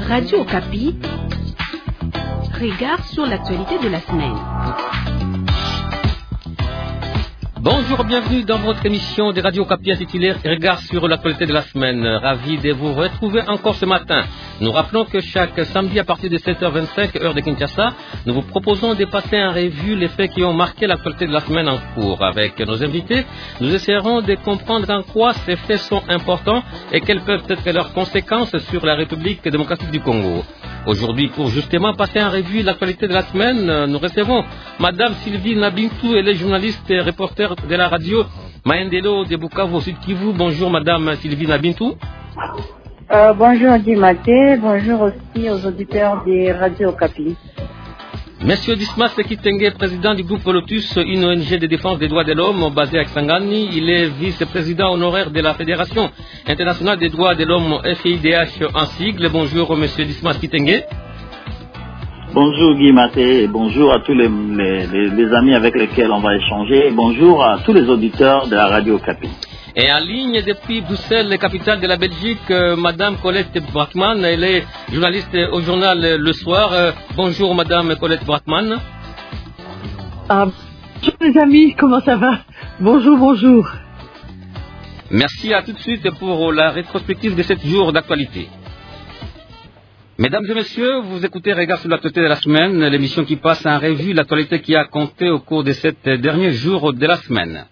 Radio Okapi, regard sur l'actualité de la semaine. Bonjour, bienvenue dans votre émission de Radio Okapi intitulée Regard sur l'actualité de la semaine. Ravi de vous retrouver encore ce matin. Nous rappelons que chaque samedi à partir de 7h25, heure de Kinshasa, nous vous proposons de passer en revue les faits qui ont marqué l'actualité de la semaine en cours. Avec nos invités, nous essaierons de comprendre en quoi ces faits sont importants et quelles peuvent être leurs conséquences sur la République démocratique du Congo. Aujourd'hui, pour justement passer en revue l'actualité de la semaine, nous recevons Madame Sylvie Nabintou, elle est journaliste et reporter de la radio Maendelo de Bukavu au Sud Kivu. Bonjour Madame Sylvie Nabintou. Bonjour Guy Maté, bonjour aussi aux auditeurs des Radio Okapi. Monsieur Dismas Kitenge, président du groupe Lotus, une ONG de défense des droits de l'homme basée à Kisangani. Il est vice-président honoraire de la Fédération internationale des droits de l'homme FIDH en sigle. Bonjour Monsieur Dismas Kitenge. Bonjour Guy Maté et bonjour à tous les amis avec lesquels on va échanger. Et bonjour à tous les auditeurs de la Radio Okapi. Et en ligne depuis Bruxelles, capitale de la Belgique, Madame Colette Brackman, elle est journaliste au journal Le Soir. Bonjour Madame Colette Brackman. Bonjour les amis, comment ça va? Bonjour. Merci, à tout de suite pour la rétrospective de 7 jours d'actualité. Mesdames et messieurs, vous écoutez Regard sur l'actualité de la semaine, l'émission qui passe en revue l'actualité qui a compté au cours de 7 derniers jours de la semaine.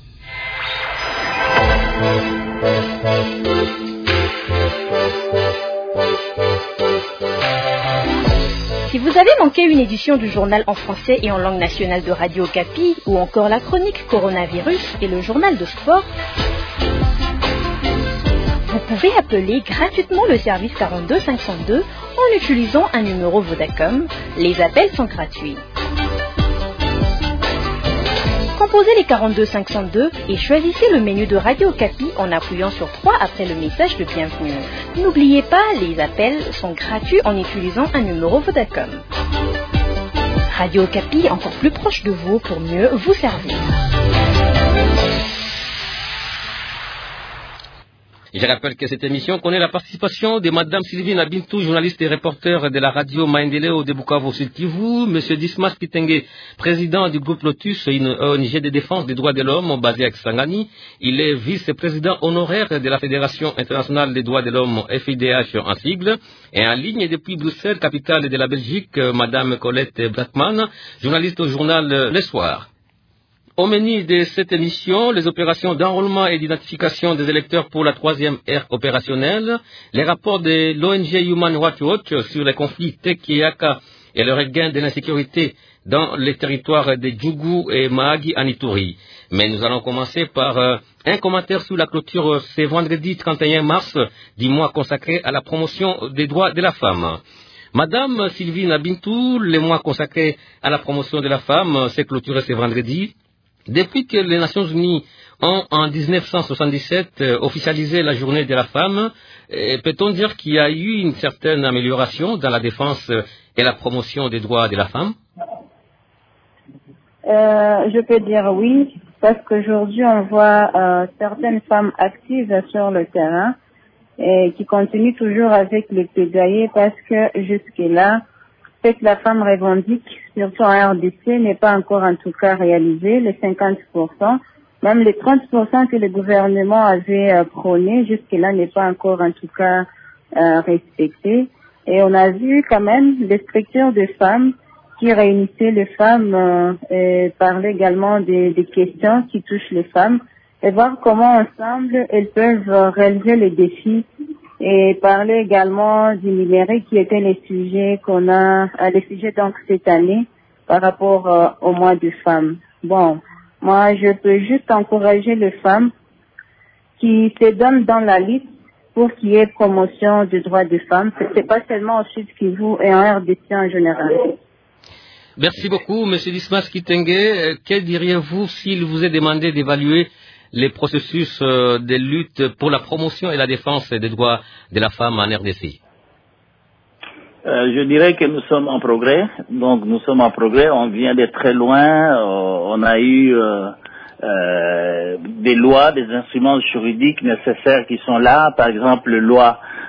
Si vous avez manqué une édition du journal en français et en langue nationale de Radio Okapi, ou encore la chronique Coronavirus et le journal de sport, vous pouvez appeler gratuitement le service 42 502 en utilisant un numéro Vodacom. Les appels sont gratuits. Composez les 42 502 et choisissez le menu de Radio Okapi en appuyant sur 3 après le message de bienvenue. N'oubliez pas, les appels sont gratuits en utilisant un numéro Vodacom. Radio Okapi, encore plus proche de vous pour mieux vous servir. Je rappelle que cette émission connaît la participation de Madame Sylvie Nabintou, journaliste et reporter de la radio Maendeleo de Bukavu au Sud Kivu, Monsieur Dismas Kitenge, président du groupe Lotus, une ONG de défense des droits de l'homme basée à Kisangani. Il est vice-président honoraire de la Fédération internationale des droits de l'homme FIDH en sigle. Et en ligne depuis Bruxelles, capitale de la Belgique, Madame Colette Brackman, journaliste au journal Le Soir. Au menu de cette émission, les opérations d'enrôlement et d'identification des électeurs pour la 3e ère opérationnelle, les rapports de l'ONG Human Rights Watch sur les conflits Teke-Yaka et le regain de l'insécurité dans les territoires de Djougou et Mahagi en Ituri. Mais nous allons commencer par un commentaire sur la clôture ce vendredi 31 mars du mois consacré à la promotion des droits de la femme. Madame Sylvie Nabintou, le mois consacré à la promotion de la femme s'est clôturé ce vendredi. Depuis que les Nations Unies ont, en 1977, officialisé la journée de la femme, peut-on dire qu'il y a eu une certaine amélioration dans la défense et la promotion des droits de la femme? Je peux dire oui, parce qu'aujourd'hui on voit certaines femmes actives sur le terrain et qui continuent toujours avec les plaidoyers parce que jusque-là, ce que la femme revendique, surtout en RDC, n'est pas encore en tout cas réalisé, les 50%, même les 30% que le gouvernement avait prôné, jusque-là n'est pas encore en tout cas respecté. Et on a vu quand même les structures de femmes qui réunissaient les femmes et parlaient également des questions qui touchent les femmes et voir comment ensemble elles peuvent relever les défis et parler également du numérique qui étaient les sujets les sujets donc cette année par rapport au mois de femmes. Bon, moi je peux juste encourager les femmes qui se donnent dans la liste pour qu'il y ait promotion des droits des femmes. C'est pas seulement au Sud Kivu et en RDC en général. Merci beaucoup, Monsieur Dismas Kitenge. Que diriez-vous s'il vous est demandé d'évaluer les processus de lutte pour la promotion et la défense des droits de la femme en RDC? Je dirais que nous sommes en progrès. Donc nous sommes en progrès. On vient de très loin. On a eu des lois, des instruments juridiques nécessaires qui sont là. Par exemple, la loi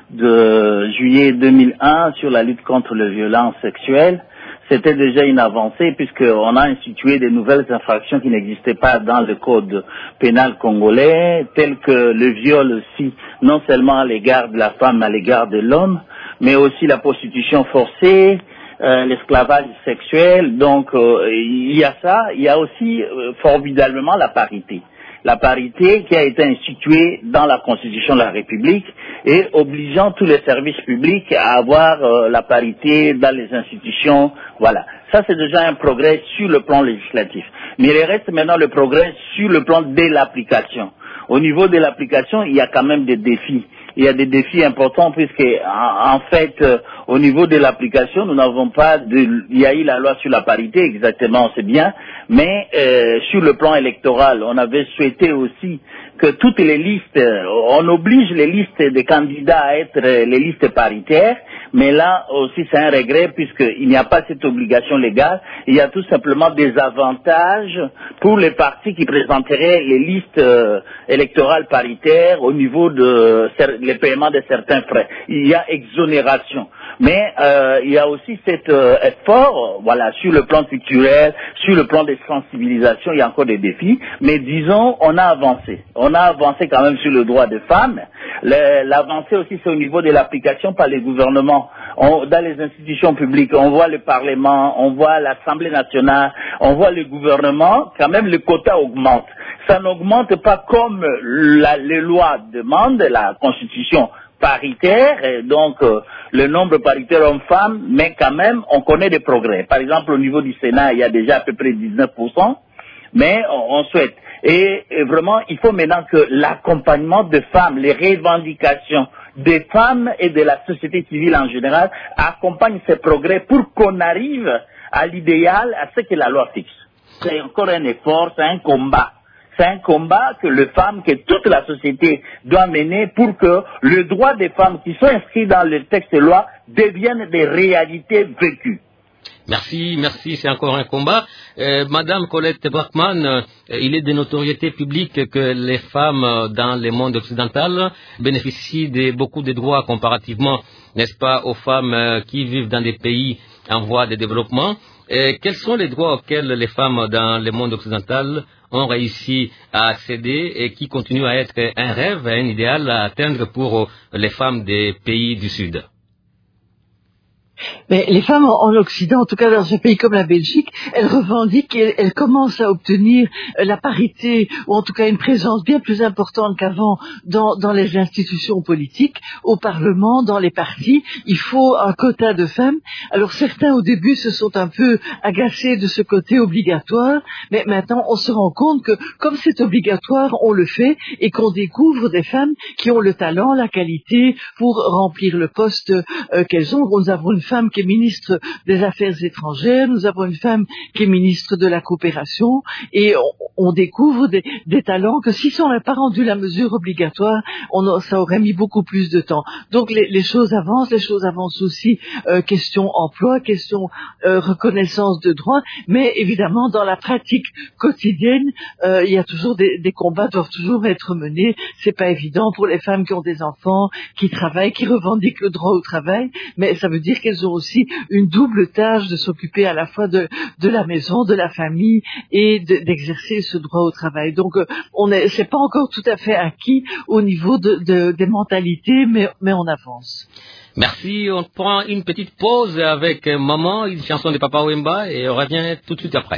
de juillet 2001 sur la lutte contre les violences sexuelles, c'était déjà une avancée puisqu'on a institué des nouvelles infractions qui n'existaient pas dans le code pénal congolais, telles que le viol aussi, non seulement à l'égard de la femme, mais à l'égard de l'homme, mais aussi la prostitution forcée, l'esclavage sexuel. Donc il y a ça, il y a aussi formidablement la parité. La parité qui a été instituée dans la Constitution de la République et obligeant tous les services publics à avoir la parité dans les institutions. Voilà. Ça, c'est déjà un progrès sur le plan législatif. Mais il reste maintenant le progrès sur le plan de l'application. Au niveau de l'application, il y a quand même des défis. Il y a des défis importants puisque, en fait, au niveau de l'application, nous n'avons pas il y a eu la loi sur la parité, exactement, c'est bien, mais sur le plan électoral, on avait souhaité aussi que toutes les listes, on oblige les listes des candidats à être les listes paritaires, mais là aussi c'est un regret puisqu'il n'y a pas cette obligation légale, il y a tout simplement des avantages pour les partis qui présenteraient les listes électorales paritaires au niveau de les paiements de certains frais. Il y a exonération. Mais il y a aussi cet effort, voilà, sur le plan culturel, sur le plan des sensibilisations, il y a encore des défis. Mais disons, on a avancé. On a avancé quand même sur le droit des femmes. L'avancée aussi, c'est au niveau de l'application par les gouvernements. Dans les institutions publiques, on voit le Parlement, on voit l'Assemblée nationale, on voit le gouvernement, quand même le quota augmente. Ça n'augmente pas comme les lois demandent, la Constitution paritaire, et donc le nombre paritaire homme-femme, mais quand même, on connaît des progrès. Par exemple, au niveau du Sénat, il y a déjà à peu près 19%, mais on souhaite. Et vraiment, il faut maintenant que l'accompagnement des femmes, les revendications des femmes et de la société civile en général accompagnent ces progrès pour qu'on arrive à l'idéal, à ce que la loi fixe. C'est encore un effort, c'est un combat. C'est un combat que les femmes, que toute la société doit mener pour que le droit des femmes qui sont inscrits dans le texte de loi deviennent des réalités vécues. Merci, c'est encore un combat. Madame Colette Brackman, il est de notoriété publique que les femmes dans le monde occidental bénéficient de beaucoup de droits comparativement, n'est-ce pas, aux femmes qui vivent dans des pays en voie de développement. Quels sont les droits auxquels les femmes dans le monde occidental ont réussi à accéder et qui continuent à être un rêve, un idéal à atteindre pour les femmes des pays du Sud? Mais les femmes en Occident, en tout cas dans un pays comme la Belgique, elles revendiquent, elles commencent à obtenir la parité, ou en tout cas une présence bien plus importante qu'avant dans les institutions politiques, au Parlement, dans les partis. Il faut un quota de femmes. Alors certains au début se sont un peu agacés de ce côté obligatoire, mais maintenant on se rend compte que comme c'est obligatoire, on le fait et qu'on découvre des femmes qui ont le talent, la qualité pour remplir le poste qu'elles ont. Nous avons une femme qui est ministre des Affaires étrangères, nous avons une femme qui est ministre de la coopération, et on découvre des talents que si on n'avait pas rendu la mesure obligatoire, ça aurait mis beaucoup plus de temps. Donc les choses avancent aussi, question emploi, question reconnaissance de droits, mais évidemment dans la pratique quotidienne, il y a toujours des combats doivent toujours être menés. C'est pas évident pour les femmes qui ont des enfants, qui travaillent, qui revendiquent le droit au travail, mais ça veut dire qu'elles ont aussi une double tâche de s'occuper à la fois de la maison, de la famille et d'exercer ce droit au travail. Donc c'est pas encore tout à fait acquis au niveau des mentalités, mais on avance. Merci, on prend une petite pause avec Maman, une chanson de Papa Wemba, et on revient tout de suite après.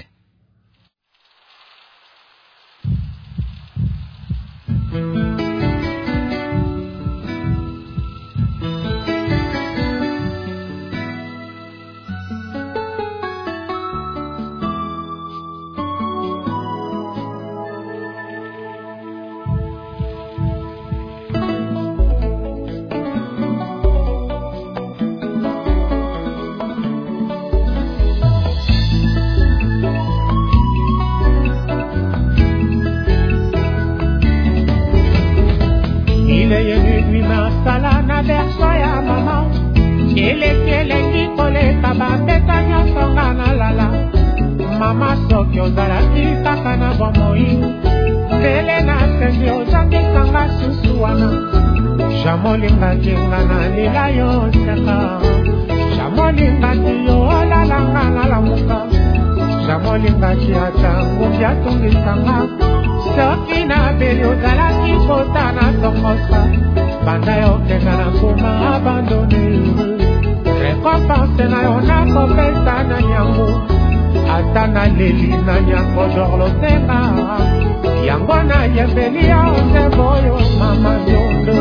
Jamolinga tingana lila yo seka Jamolinga tiyo lalanga lalamuka Jamolinga chiata ngumbia tungisanga Soki na beli ozalaki kota na tokosa Banda yo kenga na kuma abandone Récompense na yo na kopesa na nyango Ata na leli na nyango dorlo tenga Yango na yembeli ya onze boyo mama yondo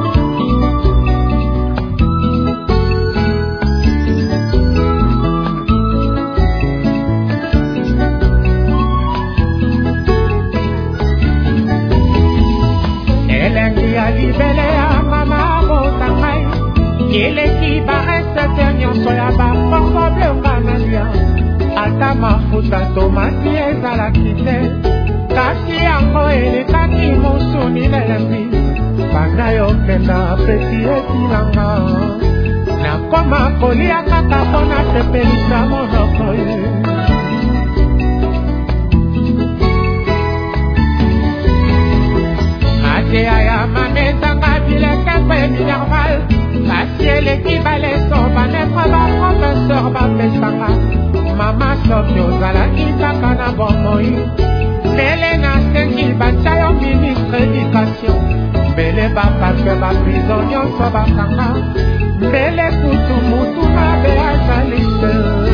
Elengi ya libele ya mama botangai Eleki barese nyonso ya bakongo blonga na lia Ata mafuta tomati ezalaki te Kasi yango elekaki mosuni lelembi Banda yo kenda peti etilanga Nakoma kolia kaka pona sepelisa monoko ye Matea ya mametanga bileke peni normal Kasi eleki baleso banetre baprofesseur bapesanga Mama soki ozalaki kaka na bomoi Mbele na sengi batia yo ministre éducation Mbele bapake baprizo nyonso bakanga Mbele kutu mutu mabe azalise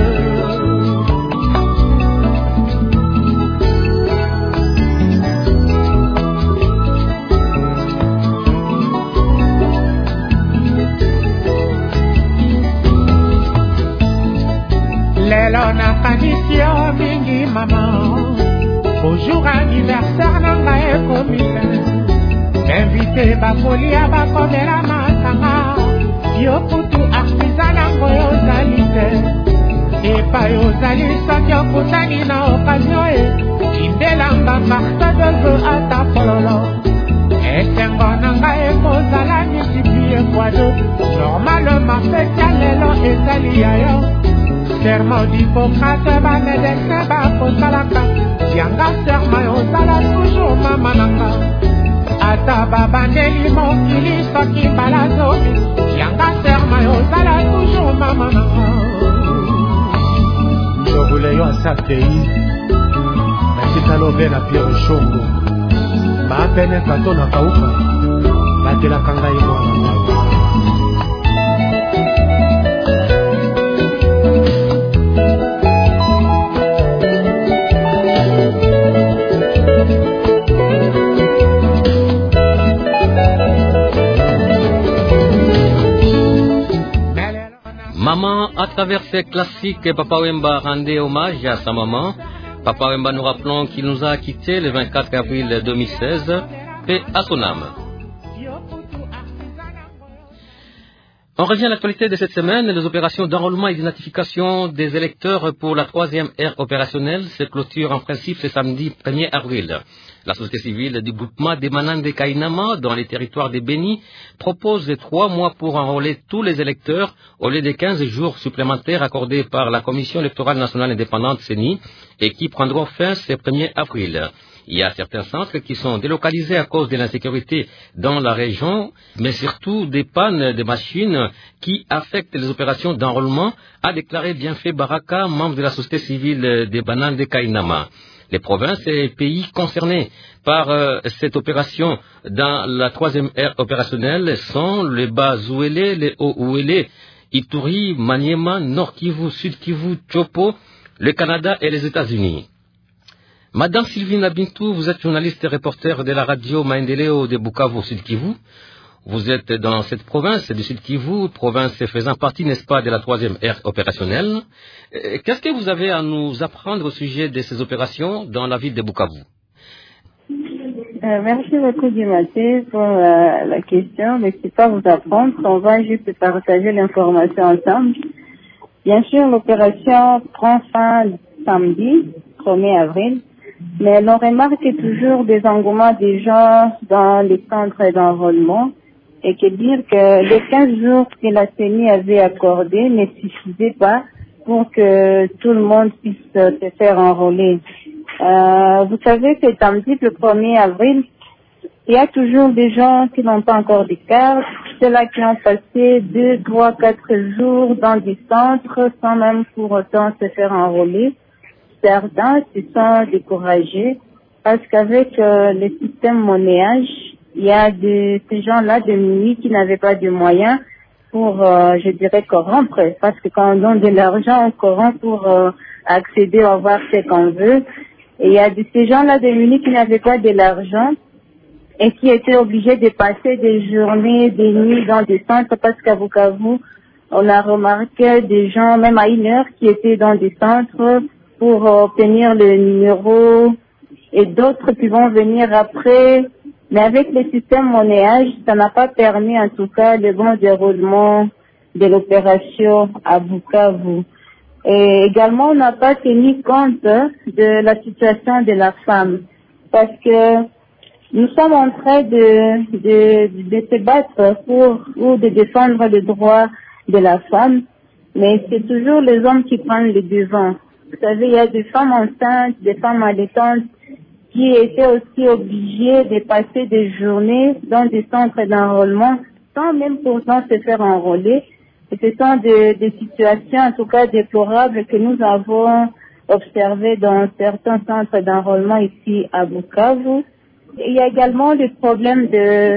Lelo nakanisi yo mingi mama Au jour anniversaire nanga ekomite Invité bakolia bakomela masanga Yo kutu artisan nango yozali te Epa yozali soki okutani na okazio e Indelamba marto de vœux ata pololo Esengo nanga ekozala multiplie fois deux Normalement fete ya lelo ezali ya yo Serment d'Hippocrate banedese bakosalaka Yanga serment ozala toujours mama nanga Ata babandeli mokili soki balazomi Yanga serment ozala toujours mama nanga Njogule yo asa pays Mesika lobe na Pierre Shongo Baapene kato na kauka Batela kanga imo na mawa Maman, à travers ces classiques, Papa Wemba rendait hommage à sa maman. Papa Wemba, nous rappelons qu'il nous a quittés le 24 avril 2016, paix à son âme. On revient à l'actualité de cette semaine. Les opérations d'enrôlement et d'identification des électeurs pour la 3e ère opérationnelle se clôturent en principe ce samedi 1er avril. La société civile du groupement des Manande Kainama dans les territoires des Béni propose 3 mois pour enrôler tous les électeurs au lieu des 15 jours supplémentaires accordés par la Commission électorale nationale indépendante CENI et qui prendront fin ce 1er avril. Il y a certains centres qui sont délocalisés à cause de l'insécurité dans la région, mais surtout des pannes de machines qui affectent les opérations d'enrôlement, a déclaré Bienfait Baraka, membre de la société civile des Bananes de Kainama. Les provinces et pays concernés par cette opération dans la 3e ère opérationnelle sont le Bas-Ouélé, le Haut-Ouélé, Ituri, Maniema, Nord-Kivu, Sud-Kivu, Chopo, le Canada et les États-Unis. Madame Sylvina Bintou, vous êtes journaliste et reporter de la radio Maendeleo de Bukavu, Sud-Kivu. Vous êtes dans cette province du Sud-Kivu, province faisant partie, n'est-ce pas, de la 3e ère opérationnelle. Qu'est-ce que vous avez à nous apprendre au sujet de ces opérations dans la ville de Bukavu? Merci beaucoup, Dimaté, pour la question. Mais c'est pas vous apprendre, on va juste partager l'information ensemble. Bien sûr, l'opération prend fin samedi, 1er avril. Mais l'on remarque toujours des engouements des gens dans les centres d'enrôlement et que dire que les 15 jours que la CENI avait accordés ne suffisaient pas pour que tout le monde puisse se faire enrôler. Vous savez que samedi, le 1er avril, Il y a toujours des gens qui n'ont pas encore de cartes, ceux-là qui ont passé 2, 3, 4 jours dans des centres sans même pour autant se faire enrôler. Certains se sont découragés parce qu'avec le système monnayage, il y a ces gens-là de minuit qui n'avaient pas de moyens pour, je dirais, corrompre. Parce que quand on donne de l'argent, on corrompt pour accéder à voir ce qu'on veut. Et il y a ces gens-là de minuit qui n'avaient pas de l'argent et qui étaient obligés de passer des journées, des nuits dans des centres parce qu'à Bukavu, on a remarqué des gens, même à 1h, qui étaient dans des centres pour obtenir le numéro et d'autres qui vont venir après. Mais avec le système monnayage, ça n'a pas permis en tout cas le bon déroulement de l'opération à Bukavu. Et également, on n'a pas tenu compte de la situation de la femme parce que nous sommes en train de se battre ou de défendre le droit de la femme, mais c'est toujours les hommes qui prennent le devant. Vous savez, il y a des femmes enceintes, des femmes allaitantes qui étaient aussi obligées de passer des journées dans des centres d'enrôlement sans même pourtant se faire enrôler. Et ce sont des situations en tout cas déplorables que nous avons observées dans certains centres d'enrôlement ici à Bukavu. Il y a également des problèmes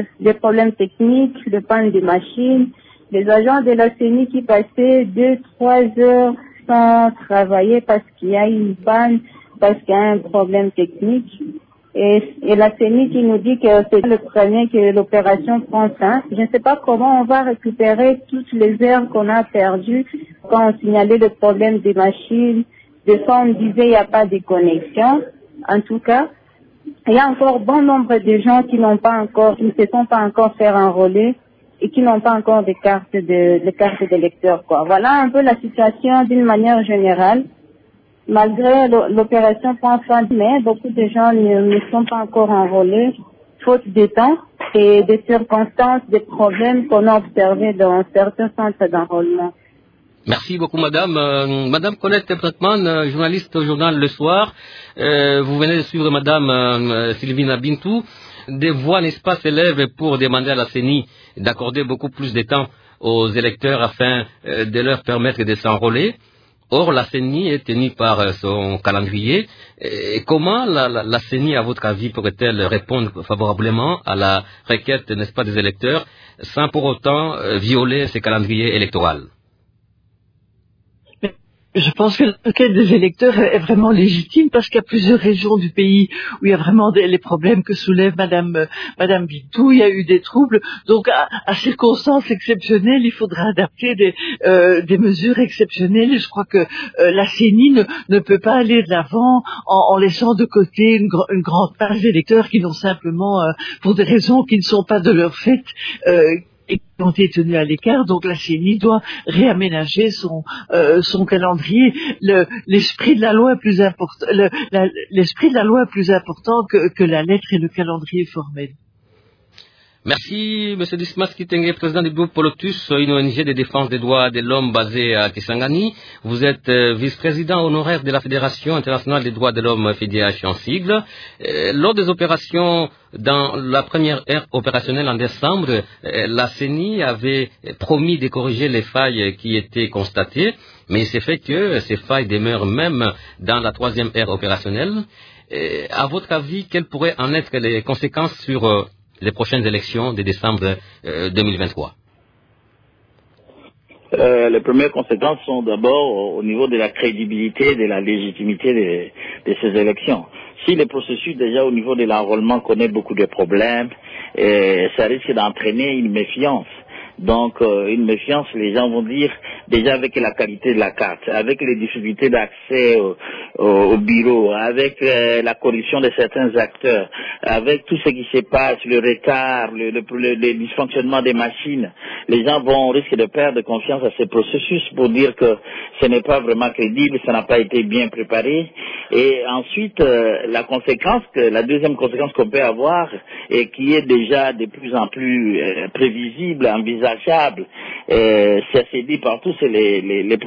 techniques, le panne des machines, les agents de la CENI qui passaient 2-3 heures sans travailler parce qu'il y a une panne, parce qu'il y a un problème technique. Et la CENI qui nous dit que c'est le premier que l'opération prend fin. Je ne sais pas comment on va récupérer toutes les heures qu'on a perdues quand on signalait le problème des machines. Des fois, on disait il n'y a pas de connexion. En tout cas, il y a encore bon nombre de gens qui ne se sont pas encore fait enrôler et qui n'ont pas encore de cartes d'électeurs, quoi. Voilà un peu la situation d'une manière générale. Malgré l'opération prend fin de mai, beaucoup de gens ne sont pas encore enrôlés, faute de temps et des circonstances, des problèmes qu'on a observés dans certains centres d'enrôlement. Merci beaucoup, madame. Madame Colette Bretman, journaliste au journal Le Soir. Vous venez de suivre madame Sylvina Bintou. Des voix, n'est-ce pas, s'élèvent pour demander à la CENI d'accorder beaucoup plus de temps aux électeurs afin de leur permettre de s'enrôler. Or, la CENI est tenue par son calendrier. Et comment la CENI, à votre avis, pourrait-elle répondre favorablement à la requête, n'est-ce pas, des électeurs, sans pour autant violer ce calendrier électoral? Je pense que la requête des électeurs est vraiment légitime parce qu'il y a plusieurs régions du pays où il y a vraiment les problèmes que soulève Madame Bintou. Il y a eu des troubles. Donc, à circonstances exceptionnelles, il faudra adapter des mesures exceptionnelles. Et je crois que la CENI ne peut pas aller de l'avant en laissant de côté une grande part d'électeurs qui n'ont simplement, pour des raisons qui ne sont pas de leur fait, et qui ont été tenus à l'écart. Donc la CENI doit réaménager son calendrier. L'esprit de la loi est plus important. L'esprit de la loi est plus important que la lettre et le calendrier formel. Merci, M. Dismas Kitenge, président du groupe Lotus, une ONG de défense des droits de l'homme basée à Kisangani. Vous êtes vice-président honoraire de la Fédération internationale des droits de l'homme, FIDH en sigle. Lors des opérations, dans la première ère opérationnelle en décembre, la CENI avait promis de corriger les failles qui étaient constatées, mais c'est fait que ces failles demeurent même dans la troisième ère opérationnelle. À votre avis, quelles pourraient en être les conséquences sur les prochaines élections de décembre 2023? Les premières conséquences sont d'abord au niveau de la crédibilité, de la légitimité de ces élections. Si le processus déjà au niveau de l'enrôlement connaît beaucoup de problèmes, ça risque d'entraîner une méfiance. Donc une méfiance, les gens vont dire, déjà avec la qualité de la carte, avec les difficultés d'accès au bureau, avec la corruption de certains acteurs, avec tout ce qui se passe, le retard, le dysfonctionnement des machines, les gens risquer de perdre confiance à ce processus pour dire que ce n'est pas vraiment crédible, ça n'a pas été bien préparé. Et ensuite, la deuxième conséquence qu'on peut avoir, et qui est déjà de plus en plus prévisible, envisageable, ça s'est dit partout, c'est les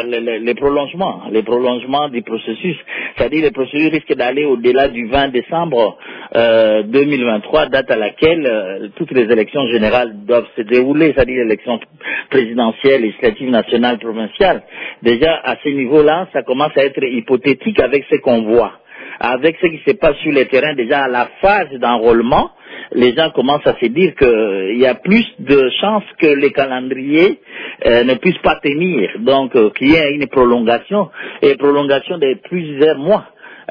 prolongements du processus. C'est-à-dire le processus risque d'aller au-delà du 20 décembre 2023, date à laquelle toutes les élections générales doivent se dérouler, c'est-à-dire l'élection présidentielle, législative, nationale, provinciale. Déjà, à ce niveau-là, ça commence à être hypothétique avec ce qu'on voit. Avec ce qui se passe sur le terrain, déjà à la phase d'enrôlement, les gens commencent à se dire qu'il y a plus de chances que les calendriers ne puissent pas tenir, donc qu'il y ait une prolongation, et prolongation de plusieurs mois.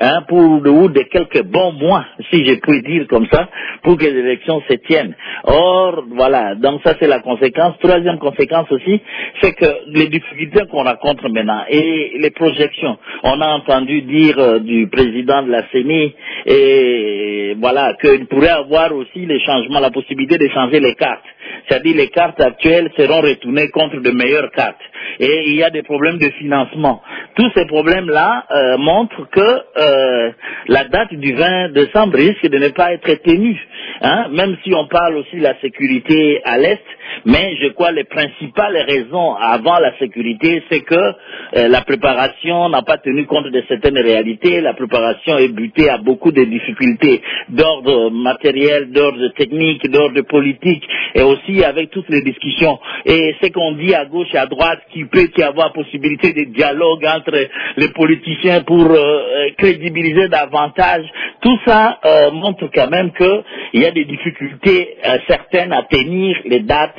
Ou de quelques bons mois, si je puis dire comme ça, pour que les élections se tiennent. Or, voilà, donc ça c'est la conséquence. Troisième conséquence aussi, c'est que les difficultés qu'on rencontre maintenant et les projections. On a entendu dire du président de la CENI et voilà, qu'il pourrait avoir aussi les changements, la possibilité de changer les cartes. C'est-à-dire les cartes actuelles seront retournées contre de meilleures cartes. Et il y a des problèmes de financement. Tous ces problèmes-là montrent que la date du 20 décembre risque de ne pas être tenue. Même si on parle aussi de la sécurité à l'Est, mais je crois les principales raisons avant la sécurité, c'est que la préparation n'a pas tenu compte de certaines réalités, la préparation est butée à beaucoup de difficultés d'ordre matériel, d'ordre technique, d'ordre politique, et aussi avec toutes les discussions. Et ce qu'on dit à gauche et à droite, qu'il peut y avoir possibilité de dialogue entre les politiciens pour crédibiliser davantage, tout ça montre quand même qu'il y a des difficultés certaines à tenir les dates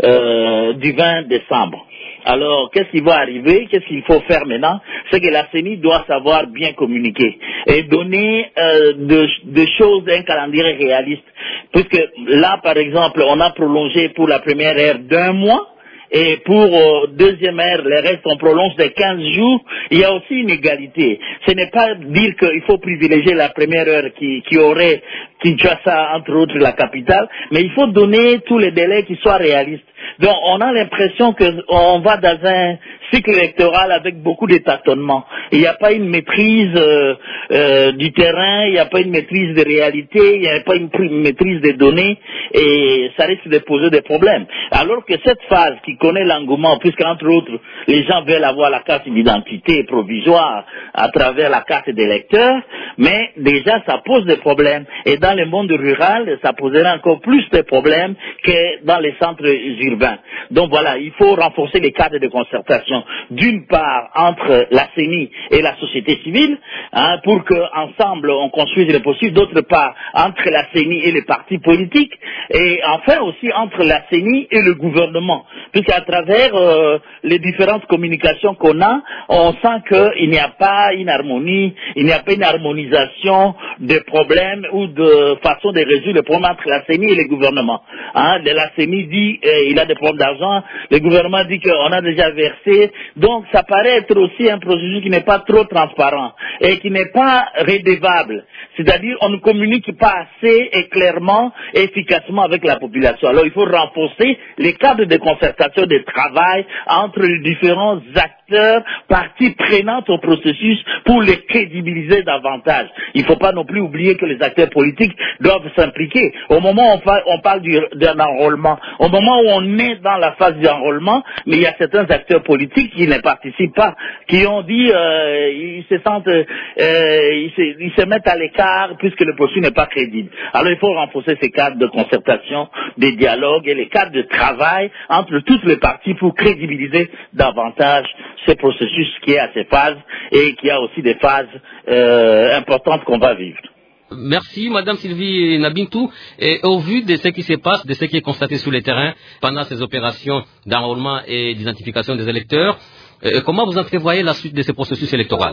du 20 décembre. Alors, qu'est-ce qui va arriver? Qu'est-ce qu'il faut faire maintenant? C'est que la CENI doit savoir bien communiquer et donner de choses, un calendrier réaliste. Puisque là, par exemple, on a prolongé pour la première ère d'1 mois, et pour deuxième ère, les restes on prolonge de 15 jours. Il y a aussi une égalité. Ce n'est pas dire qu'il faut privilégier la première heure qui aurait Kinshasa, entre autres la capitale, mais il faut donner tous les délais qui soient réalistes. Donc on a l'impression qu'on va dans un cycle électoral avec beaucoup de tâtonnements. Il n'y a pas une maîtrise du terrain, il n'y a pas une maîtrise des réalités, il n'y a pas une maîtrise des données, et ça risque de poser des problèmes. Alors que cette phase qui connaît l'engouement, puisqu'entre autres les gens veulent avoir la carte d'identité provisoire à travers la carte d'électeur, mais déjà ça pose des problèmes. Et dans le monde rural, ça posera encore plus de problèmes que dans les centres urbains. Donc voilà, il faut renforcer les cadres de concertation, d'une part entre la CENI et la société civile, pour qu'ensemble on construise le possible, d'autre part entre la CENI et les partis politiques, et enfin aussi entre la CENI et le gouvernement, puisqu'à travers les différentes communications qu'on a, on sent qu'il n'y a pas une harmonie, il n'y a pas une harmonisation des problèmes ou de façon de résoudre les problèmes entre la CENI et le gouvernement. La CENI dit il a des problèmes d'argent, le gouvernement dit qu'on a déjà versé, donc ça paraît être aussi un processus qui n'est pas trop transparent et qui n'est pas redevable. C'est-à-dire on ne communique pas assez et clairement et efficacement avec la population. Alors il faut renforcer les cadres de concertation de travail entre les différents acteurs, parties prenantes au processus pour les crédibiliser davantage. Il ne faut pas non plus oublier que les acteurs politiques doivent s'impliquer. Au moment où on parle d'un enrôlement, au moment où on est dans la phase d'enrôlement, mais il y a certains acteurs politiques qui ne participent pas, qui ont dit ils se sentent, ils se mettent à l'écart puisque le processus n'est pas crédible. Alors il faut renforcer ces cadres de concertation, des dialogues et les cadres de travail entre toutes les parties pour crédibiliser davantage ce processus qui est à ces phases et qui a aussi des phases importantes qu'on va vivre. Merci, Madame Sylvie Nabintou. Et au vu de ce qui se passe, de ce qui est constaté sur le terrain pendant ces opérations d'enrôlement et d'identification des électeurs, comment vous entrevoyez la suite de ce processus électoral?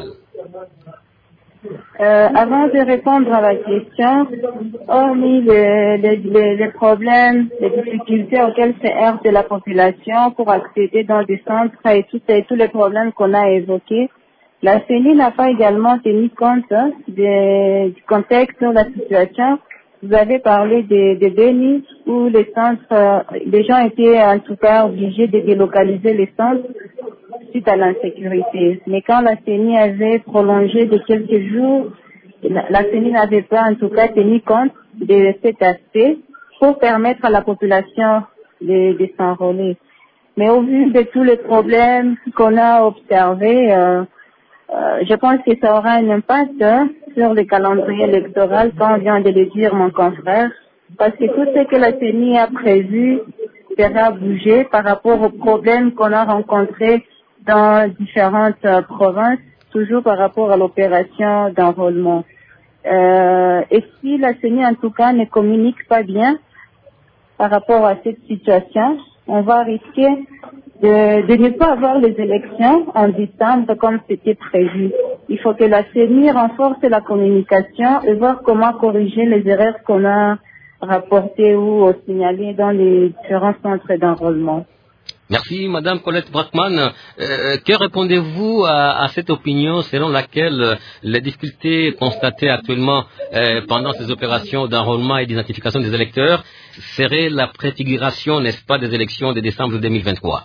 Avant de répondre à la question, hormis les problèmes, les difficultés auxquelles se heurte la population pour accéder dans des centres et tous les problèmes qu'on a évoqués, la CENI n'a pas également tenu compte du contexte de la situation. Vous avez parlé de Beni où les centres, les gens étaient en tout cas obligés de délocaliser les centres suite à l'insécurité. Mais quand la CENI avait prolongé de quelques jours, la CENI n'avait pas en tout cas tenu compte de cet aspect pour permettre à la population de s'enrôler. Mais au vu de tous les problèmes qu'on a observés, je pense que ça aura un impact sur le calendrier électoral, comme vient de le dire mon confrère, parce que tout ce que la CENI a prévu sera bougé par rapport aux problèmes qu'on a rencontrés dans différentes provinces, toujours par rapport à l'opération d'enrôlement. Et si la CENI, en tout cas, ne communique pas bien par rapport à cette situation, on va risquer de ne pas avoir les élections en décembre comme c'était prévu. Il faut que la CENI renforce la communication et voir comment corriger les erreurs qu'on a rapportées ou signalées dans les différents centres d'enrôlement. Merci, Madame Colette Brackman. Que répondez-vous à cette opinion selon laquelle les difficultés constatées actuellement pendant ces opérations d'enrôlement et d'identification des électeurs seraient la préfiguration, n'est-ce pas, des élections de décembre 2023?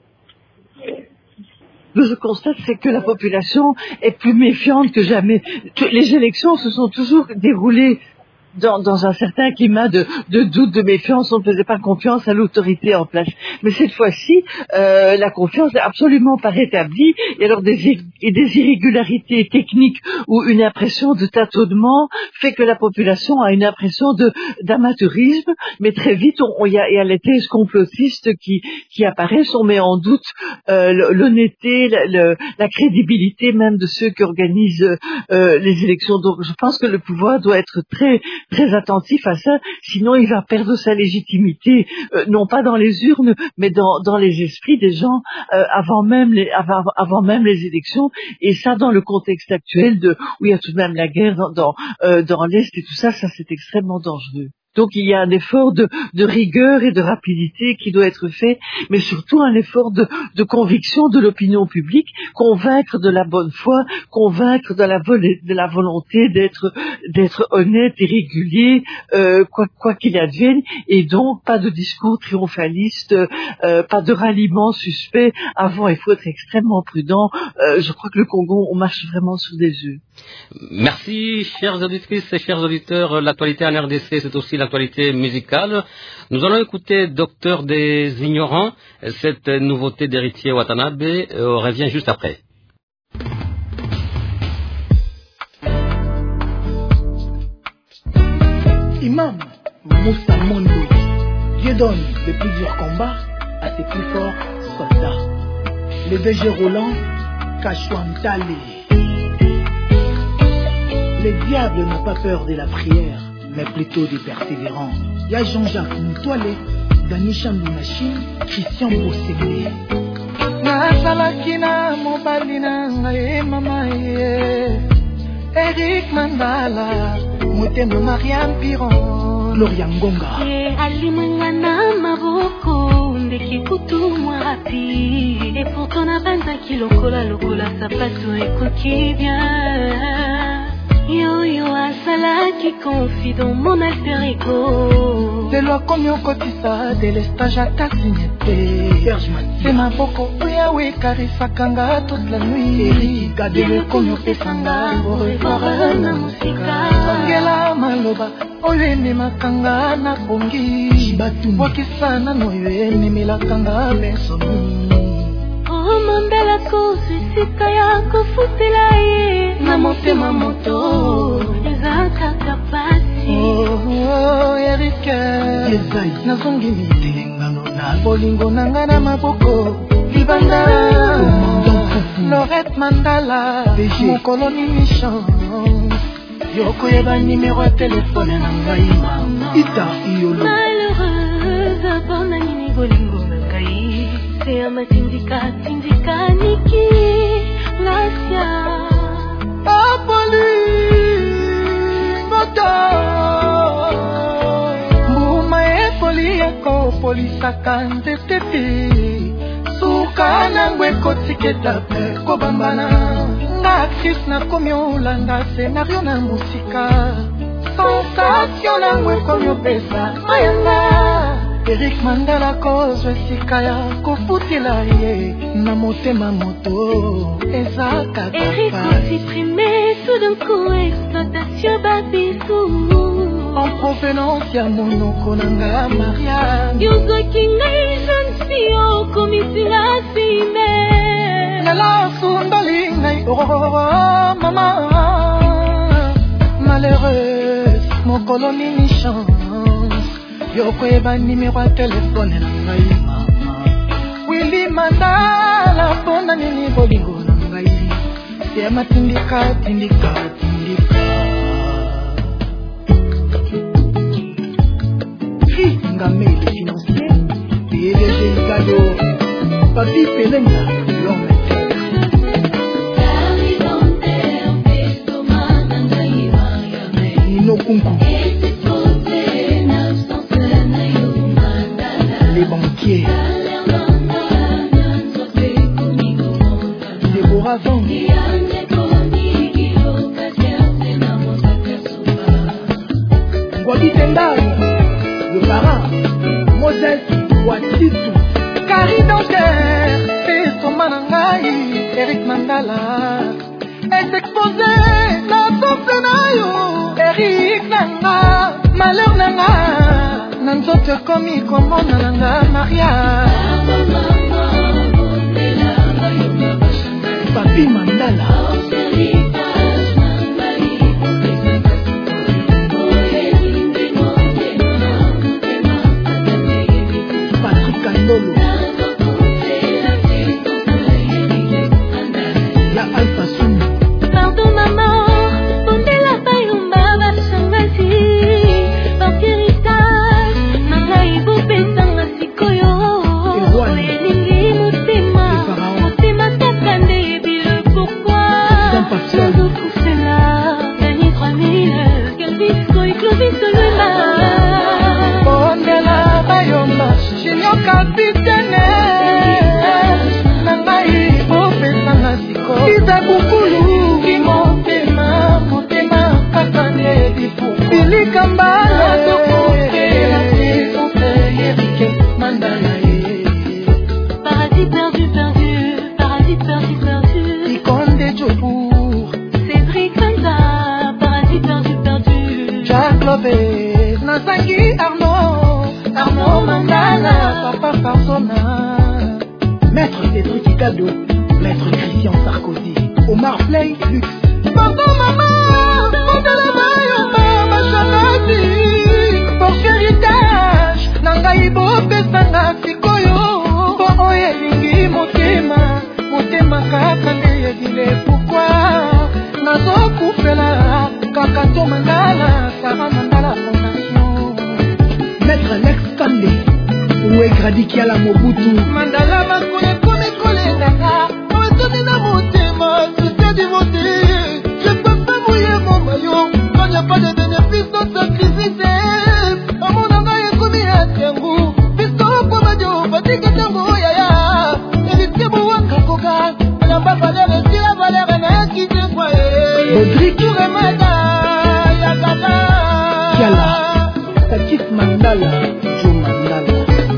Ce que je constate, c'est que la population est plus méfiante que jamais. Les élections se sont toujours déroulées dans un certain climat de doute, de méfiance. On ne faisait pas confiance à l'autorité en place. Mais cette fois-ci, la confiance n'est absolument pas rétablie. Et alors des irrégularités techniques ou une impression de tâtonnement fait que la population a une impression d'amateurisme. Mais très vite, il y a les thèses complotistes qui apparaissent. On met en doute l'honnêteté, la crédibilité même de ceux qui organisent les élections. Donc je pense que le pouvoir doit être très attentif à ça, sinon il va perdre sa légitimité, non pas dans les urnes, mais dans les esprits des gens avant même les élections. Et ça, dans le contexte actuel où il y a tout de même la guerre dans l'Est et tout ça, c'est extrêmement dangereux. Donc il y a un effort de rigueur et de rapidité qui doit être fait, mais surtout un effort de conviction de l'opinion publique, convaincre de la bonne foi, convaincre de la volonté d'être honnête et régulier, quoi qu'il advienne, et donc pas de discours triomphaliste, pas de ralliement suspect. Avant, il faut être extrêmement prudent. Je crois que le Congo, on marche vraiment sur des œufs. Merci, chères auditrices et chers auditeurs. L'actualité en RDC, c'est aussi l'actualité musicale. Nous allons écouter Docteur des Ignorants. Cette nouveauté d'Héritier Watanabe revient juste après. Imam Moussa Mondo, Dieu donne les plus durs combats à ses plus forts soldats. Le BG Roland, Kachouantale. Le diable n'a pas peur de la prière, mais plutôt des persévérants. Il y a Jean-Jacques Moutoile, Dani Chambounachine, Christian Bosségué. Nasalakina mobalina ngaye mama ye Eric Mandala, Motema Mariam Piron, Gloria Ngonga. Alimangana maboko ndeki kutu mwapi. Et pourtant na 25 kilos lokola sapato ekoki bien. Yo asala qui confie dans mon alter ego. De loi comme yon kotisa de l'estage à ta signeté. C'est ma boko oya we karisa kanga toute la nuit. Eric Gadele comme yon pesanga. Au revoir na musika. Ngela maloba oye ne makanga na bongi. Wakisa na noye ne milakanga bensomi. Oh Mandela kozwisika ya kufutila ye na motema moto ezakaka pasi. Oh Eric nazongi mitengano na bolingo nanga na maboko libanda. Lorette Mandala mokolo ni mission yokoyeba numéro ya telefone na ngai mama Ita Iolo. Malheureuse bona nini bolingo na ngai Ama tindika niki Lasia Apoli Bata Mbuma poli yako polisaka ntetete Suka nangwe kotiketa pe kobambana Nga actrice na komi olanda scenario na musika Sensation nangwe komi opesa Ayanga Eric Mandala kozwe sika ya kofutila ye na motema moto ezaka kaka. Eric supprimé tout d'un coup exploitation babisou. En provenance ya monoko nanga Maria. Yozo kinga jeune fille Maman, malheureuse, mon colonie ni chance. Yo kweba numéro de téléphone na ngai mama. Willy Mandala pona nini bolingo na ngai. Sema tindika. Fils Ngamé financier, PDG Gado, Papi Pelenga, l'homme. Les banquiers Déborah Van Ngwabi Tendai le parrain Moses Watitu Carrie Dentaire Peso Manangai Eric Mandala est exposé na Sosenayo Eric Nanga Malheur Nanga Nanzote komi komona nanga Maria Papi Mandala Patrick Kandolo La Alpha Soum. Pardon maman, pondez la paille au baba changasi. Parce héritage, nangai boupé sanga sikoyo. Elingi motema, motema takande bile pourquoi. Sans tout cela, gagner 3000, quel bisco et clovis de l'humain. Pondez la paille au baba, génial capitaine. Nangai boupé sanga sikoyo. Ita kukulu. Paradis perdu, paradis perdu. Ikonde Djobour, Cédric Fanta, paradis perdu. Jacques Lopez, Nazangi Arnaud Mandala, Papa Persona, Maître Cédric Icado, Maître Christian Sarkozy, Omar Play, Lux. Pardon maman, ma chanati, pour héritage, nangai bope sanga sikoyo, po oyelingi motema kaka ndeyedile pourquoi, nazo kufela kaka to Mandala, Sarah Mandala Fondation. Maître Lex Kande, Oué Gradiki à la Mobutu, Mandala Makone Kone Kole Nanga, Oetone na motema, c'était du voté. Quand il n'y a pas de bénéfice, on sacrifice. Maman n'a pas écouté à Tiangou. Piston, Pomadio, Patrick Tiangou, Yaya. Évitez Bouan Kakoka. Elle n'a pas valeur, et si la valeur est là, qui te croyait. Audrey Touremada, Yakaka. Kiala, Takis Mandala, Joe Mandala.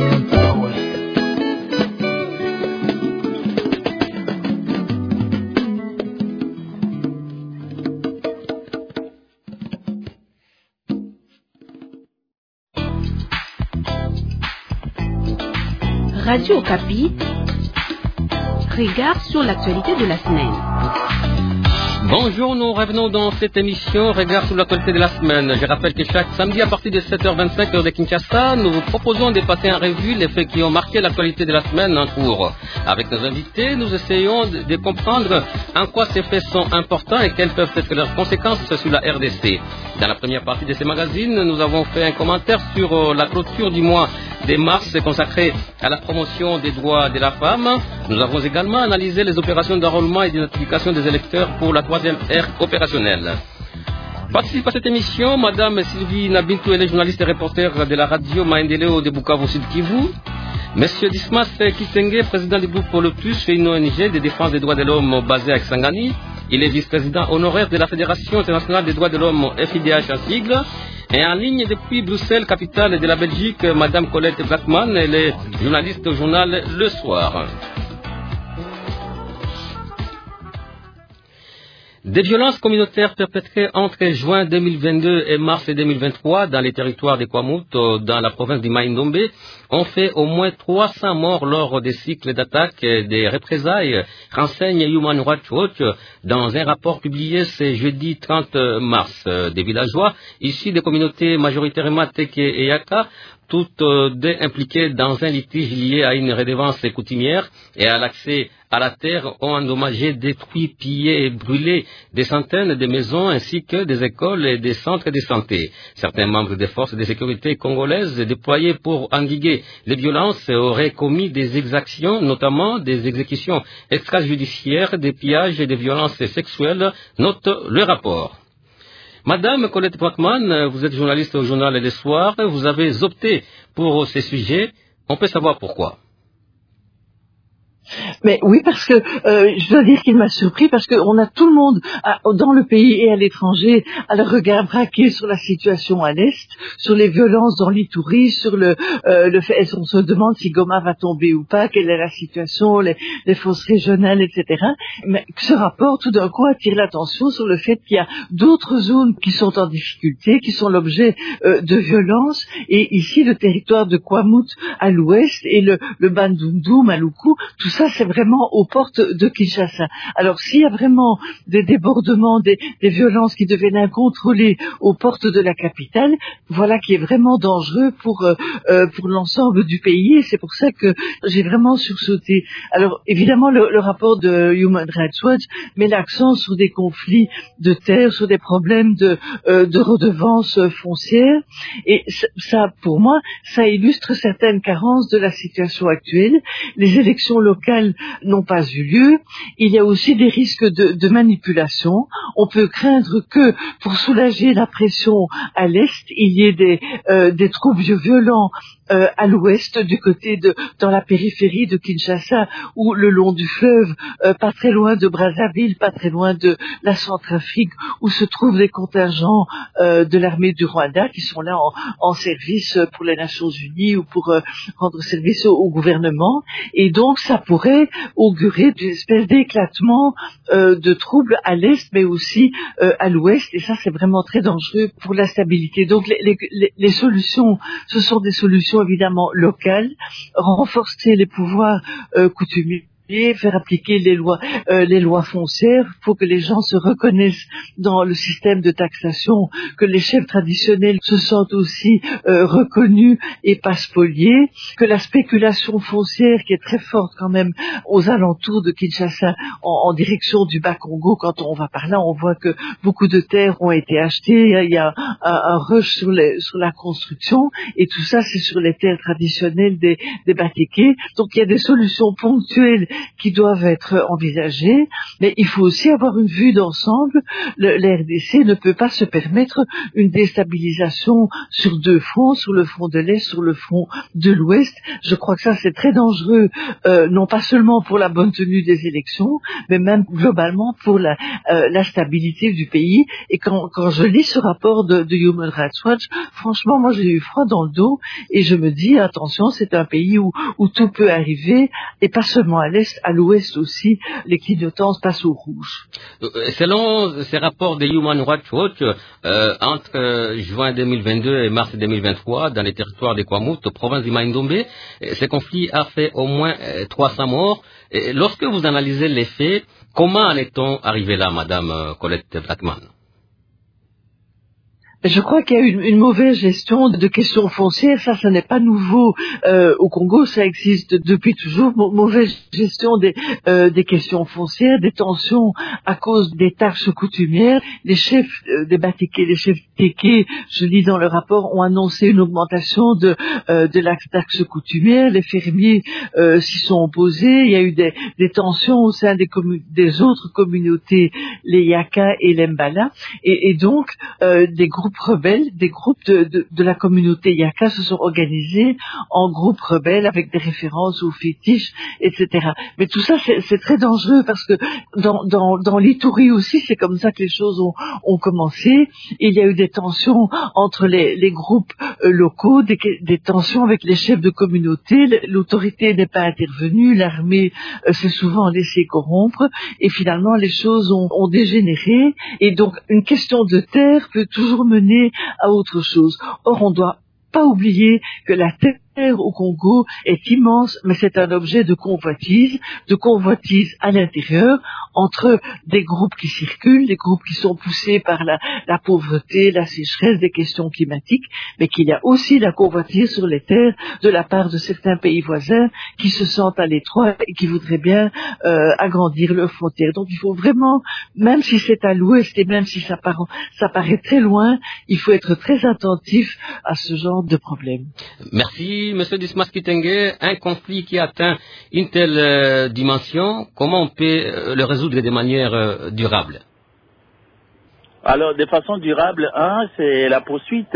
Radio Okapi, regard sur l'actualité de la semaine. Bonjour, nous revenons dans cette émission Regard sur l'actualité de la semaine. Je rappelle que chaque samedi à partir de 7h25 heure de Kinshasa, nous vous proposons de passer en revue les faits qui ont marqué l'actualité de la semaine en cours. Avec nos invités, nous essayons de comprendre en quoi ces faits sont importants et quelles peuvent être leurs conséquences sur la RDC. Dans la première partie de ce magazine, nous avons fait un commentaire sur la clôture du mois de mars consacré à la promotion des droits de la femme. Nous avons également analysé les opérations d'enrôlement et d'identification des électeurs pour la troisième ère opérationnelle. Participe à cette émission Madame Sylvie Nabintou, elle est journaliste et reporter de la radio Maendeleo de Bukavu Sud Kivu. Monsieur Dismas Kitenge, président du groupe Lotus, une ONG de défense des droits de l'homme basée à Kisangani. Il est vice-président honoraire de la Fédération internationale des droits de l'homme, FIDH en sigle. Et en ligne depuis Bruxelles, capitale de la Belgique, Madame Colette Blackman, elle est journaliste au journal Le Soir. Des violences communautaires perpétrées entre juin 2022 et mars 2023 dans les territoires des Kwamouth, dans la province du Mai-Ndombe, ont fait au moins 300 morts lors des cycles d'attaques et des représailles, renseigne Human Rights Watch dans un rapport publié ce jeudi 30 mars. Des villageois issus des communautés majoritairement Teke et Yaka, toutes deux impliquées dans un litige lié à une redevance coutumière et à l'accès à la terre, ont endommagé, détruit, pillé et brûlé des centaines de maisons ainsi que des écoles et des centres de santé. Certains membres des forces de sécurité congolaises déployés pour endiguer les violences auraient commis des exactions, notamment des exécutions extrajudiciaires, des pillages et des violences sexuelles, note le rapport. Madame Colette Brackman, vous êtes journaliste au journal Les Soirs, vous avez opté pour ces sujets. On peut savoir pourquoi. Mais oui, parce que je dois dire qu'il m'a surpris, parce qu'on a tout le monde dans le pays et à l'étranger à le regard braqué sur la situation à l'Est, sur les violences dans l'Ituri, sur le fait, on se demande si Goma va tomber ou pas, quelle est la situation, les forces régionales, etc. Mais ce rapport, tout d'un coup, attire l'attention sur le fait qu'il y a d'autres zones qui sont en difficulté, qui sont l'objet de violences, et ici, le territoire de Kwamouth à l'ouest et le Bandundu, Maluku, tout ça, c'est vraiment aux portes de Kinshasa. Alors, s'il y a vraiment des débordements, des violences qui deviennent incontrôlées aux portes de la capitale, voilà qui est vraiment dangereux pour l'ensemble du pays, et c'est pour ça que j'ai vraiment sursauté. Alors, évidemment, le rapport de Human Rights Watch met l'accent sur des conflits de terre, sur des problèmes de redevances foncières, et ça, pour moi, ça illustre certaines carences de la situation actuelle. Les élections locales n'ont pas eu lieu. Il y a aussi des risques de manipulation. On peut craindre que, pour soulager la pression à l'est, il y ait des troubles violents à l'ouest, du côté dans la périphérie de Kinshasa, ou le long du fleuve, pas très loin de Brazzaville, pas très loin de la Centrafrique, où se trouvent les contingents de l'armée du Rwanda qui sont là en service pour les Nations Unies ou pour rendre service au gouvernement. Et donc, ça pourrait augurer d'une espèce d'éclatement de troubles à l'est, mais aussi à l'ouest. Et ça, c'est vraiment très dangereux pour la stabilité. Donc, les solutions, ce sont des solutions évidemment locales, renforcer les pouvoirs coutumiers, faire appliquer les lois foncières. Il faut que les gens se reconnaissent dans le système de taxation, que les chefs traditionnels se sentent aussi reconnus et pas spoliés, que la spéculation foncière, qui est très forte quand même aux alentours de Kinshasa, en direction du Bas-Congo, quand on va par là, on voit que beaucoup de terres ont été achetées, il y a un rush sur la construction, et tout ça c'est sur les terres traditionnelles des Batékés. Donc il y a des solutions ponctuelles qui doivent être envisagées, mais il faut aussi avoir une vue d'ensemble. l'RDC ne peut pas se permettre une déstabilisation sur deux fronts, sur le front de l'Est, sur le front de l'Ouest. Je crois que ça c'est très dangereux, non pas seulement pour la bonne tenue des élections, mais même globalement pour la stabilité du pays. Et quand je lis ce rapport de Human Rights Watch, franchement, moi j'ai eu froid dans le dos, et je me dis, attention, c'est un pays où tout peut arriver, et pas seulement à l'Est, à l'Ouest aussi, les clignotances passent au rouge. Selon ces rapports de Human Rights Watch, entre juin 2022 et mars 2023, dans les territoires des Kwamouth, province du Mai-Ndombe, ce conflit a fait au moins 300 morts. Et lorsque vous analysez les faits, comment en est-on arrivé là, Madame Colette Brackman? Je crois qu'il y a une mauvaise gestion de questions foncières. Ça n'est pas nouveau au Congo, ça existe depuis toujours. Mauvaise gestion des questions foncières, des tensions à cause des taxes coutumières. Les chefs des Batékés, les chefs Téké, je lis dans le rapport, ont annoncé une augmentation de la taxe coutumière. Les fermiers s'y sont opposés. Il y a eu des tensions au sein des autres communautés, les Yaka et les Mbala, et donc des groupes groupes rebelles, des groupes de la communauté Yaka se sont organisés en groupes rebelles avec des références aux fétiches, etc. Mais tout ça, c'est très dangereux parce que dans l'Ituri aussi, c'est comme ça que les choses ont commencé. Il y a eu des tensions entre les groupes locaux, des tensions avec les chefs de communauté. L'autorité n'est pas intervenue, l'armée s'est souvent laissée corrompre, et finalement les choses ont dégénéré. Et donc une question de terre peut toujours mener à autre chose. Or, on ne doit pas oublier que la terre au Congo est immense, mais c'est un objet de convoitise à l'intérieur, entre des groupes qui circulent, des groupes qui sont poussés par la pauvreté, la sécheresse, des questions climatiques, mais qu'il y a aussi la convoitise sur les terres de la part de certains pays voisins qui se sentent à l'étroit et qui voudraient bien agrandir leurs frontières. Donc il faut vraiment, même si c'est à l'ouest et même si ça paraît très loin, il faut être très attentif à ce genre de problème. Merci, Monsieur Dismas Kitenge. Un conflit qui atteint une telle dimension, comment on peut le résoudre de manière durable? Alors, de façon durable, c'est la poursuite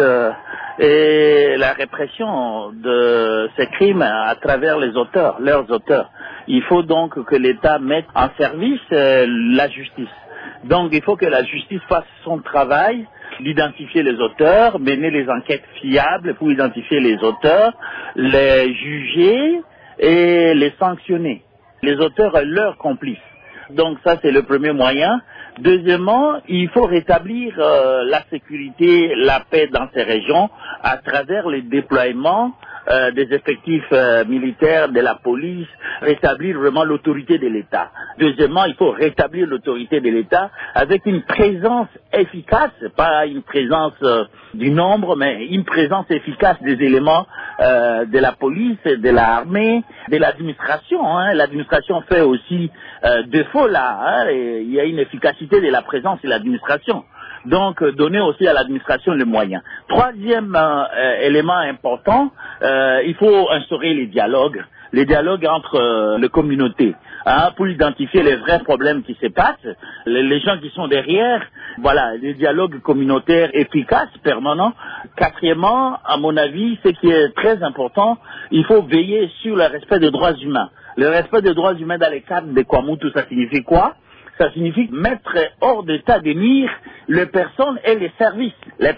et la répression de ces crimes à travers leurs auteurs. Il faut donc que l'État mette en service la justice. Donc, il faut que la justice fasse son travail d'identifier les auteurs, mener les enquêtes fiables pour identifier les auteurs, les juger et les sanctionner. Les auteurs et leurs complices. Donc ça, c'est le premier moyen. Deuxièmement, il faut rétablir la sécurité, la paix dans ces régions à travers le déploiement des effectifs militaires, de la police, rétablir vraiment l'autorité de l'État. Deuxièmement, il faut rétablir l'autorité de l'État avec une présence efficace, pas une présence du nombre, mais une présence efficace des éléments de la police, de l'armée, de l'administration. L'administration fait aussi défaut là. Il y a une efficacité de la présence de l'administration. Donc, donner aussi à l'administration les moyens. Troisième élément important, il faut instaurer les dialogues entre les communautés, pour identifier les vrais problèmes qui se passent, les gens qui sont derrière, voilà, les dialogues communautaires efficaces, permanents. Quatrièmement, à mon avis, ce qui est très important, il faut veiller sur le respect des droits humains. Le respect des droits humains dans les cadres de Kwamutu, ça signifie quoi? Ça signifie mettre hors d'état de nuire les personnes et les services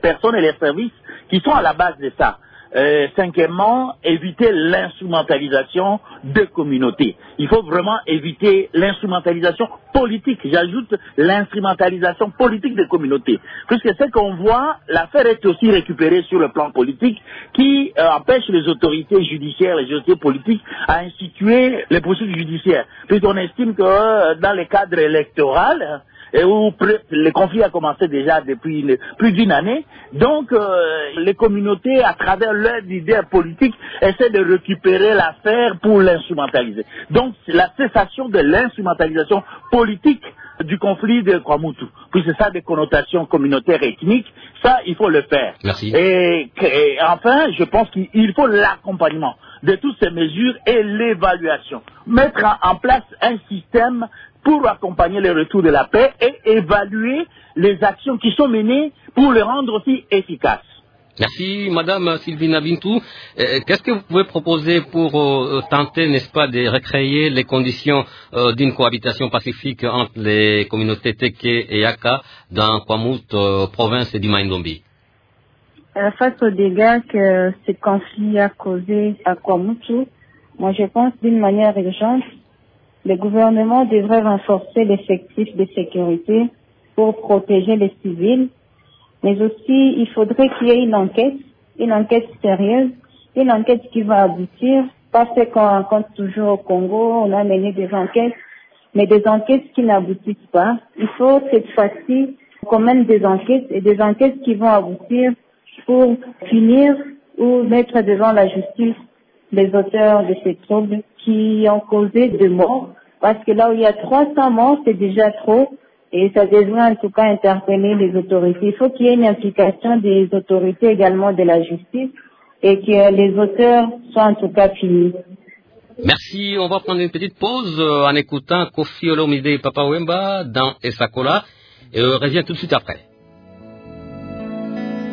qui sont à la base de ça. Cinquièmement, éviter l'instrumentalisation des communautés. Il faut vraiment éviter l'instrumentalisation politique. J'ajoute l'instrumentalisation politique des communautés. Puisque ce qu'on voit, l'affaire est aussi récupérée sur le plan politique qui empêche les autorités judiciaires, les autorités politiques à instituer les poursuites judiciaires. Puisqu'on estime que dans le cadre électoral, et où le conflit a commencé déjà depuis plus d'une année. Donc, les communautés, à travers leurs leaders politiques, essaient de récupérer l'affaire pour l'instrumentaliser. Donc, c'est la cessation de l'instrumentalisation politique du conflit de Kwamutu. Puis c'est ça, des connotations communautaires et ethniques. Ça, il faut le faire. Merci. Et enfin, je pense qu'il faut l'accompagnement de toutes ces mesures et l'évaluation. Mettre en place un système pour accompagner le retour de la paix et évaluer les actions qui sont menées pour le rendre aussi efficace. Merci, Madame Sylvina Bintou. Qu'est-ce que vous pouvez proposer pour tenter, n'est-ce pas, de recréer les conditions d'une cohabitation pacifique entre les communautés Teke et Yaka dans Kwamutu, province du Mai-Ndombe? Face aux dégâts que ce conflit a causés à Kwamutu, moi je pense d'une manière urgente, le gouvernement devrait renforcer l'effectif de sécurité pour protéger les civils, mais aussi il faudrait qu'il y ait une enquête sérieuse, une enquête qui va aboutir, pas ce qu'on rencontre toujours au Congo, on a mené des enquêtes, mais des enquêtes qui n'aboutissent pas. Il faut cette fois-ci qu'on mène des enquêtes et des enquêtes qui vont aboutir pour finir ou mettre devant la justice les auteurs de ces troubles qui ont causé de morts, parce que là où il y a 300 morts, c'est déjà trop, et ça devrait en tout cas interpeller les autorités. Il faut qu'il y ait une implication des autorités également de la justice, et que les auteurs soient en tout cas finis. Merci, on va prendre une petite pause en écoutant Kofi Olomide et Papa Wemba dans Esakola, et on revient tout de suite après.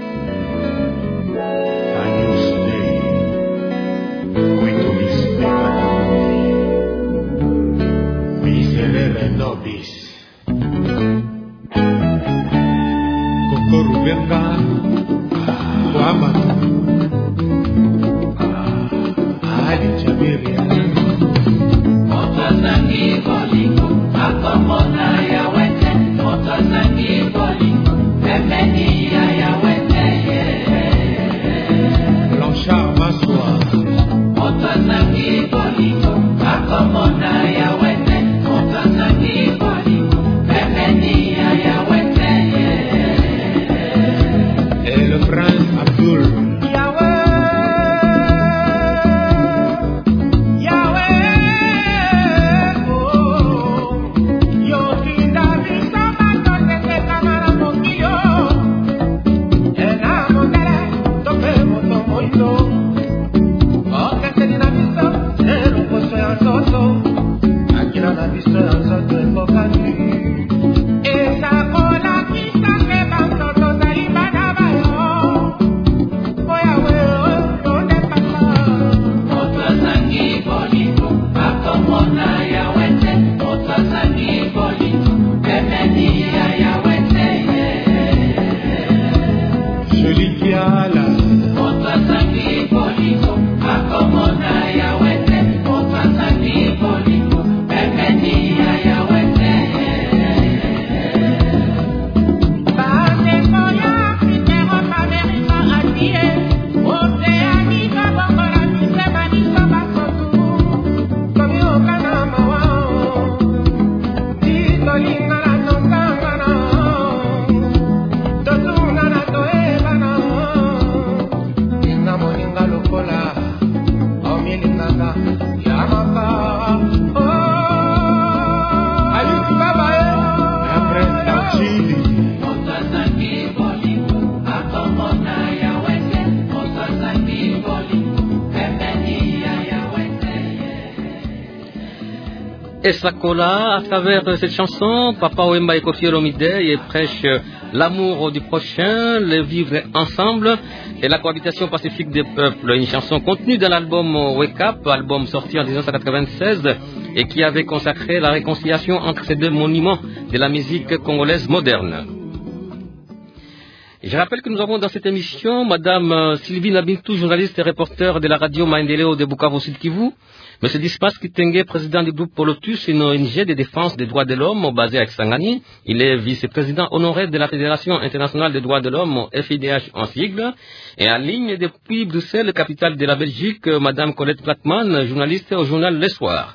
Nigeria. Blanchard Massoua. Et le prince Abdul. Et Sakola, à travers cette chanson, Papa Wemba et Kofi Olomide prêche l'amour du prochain, le vivre ensemble et la cohabitation pacifique des peuples. Une chanson contenue dans l'album Wake Up, album sorti en 1996 et qui avait consacré la réconciliation entre ces deux monuments de la musique congolaise moderne. Je rappelle que nous avons dans cette émission Madame Sylvie Nabintou, journaliste et reporter de la radio Maendeleo de Bukavu Sud Kivu, Monsieur Dismas Kitenge, président du groupe Polotus, une ONG de défense des droits de l'homme basée à Kisangani. Il est vice-président honoraire de la Fédération internationale des droits de l'homme, FIDH en sigle. Et en ligne depuis Bruxelles, capitale de la Belgique, Madame Colette Platman, journaliste au journal Le Soir.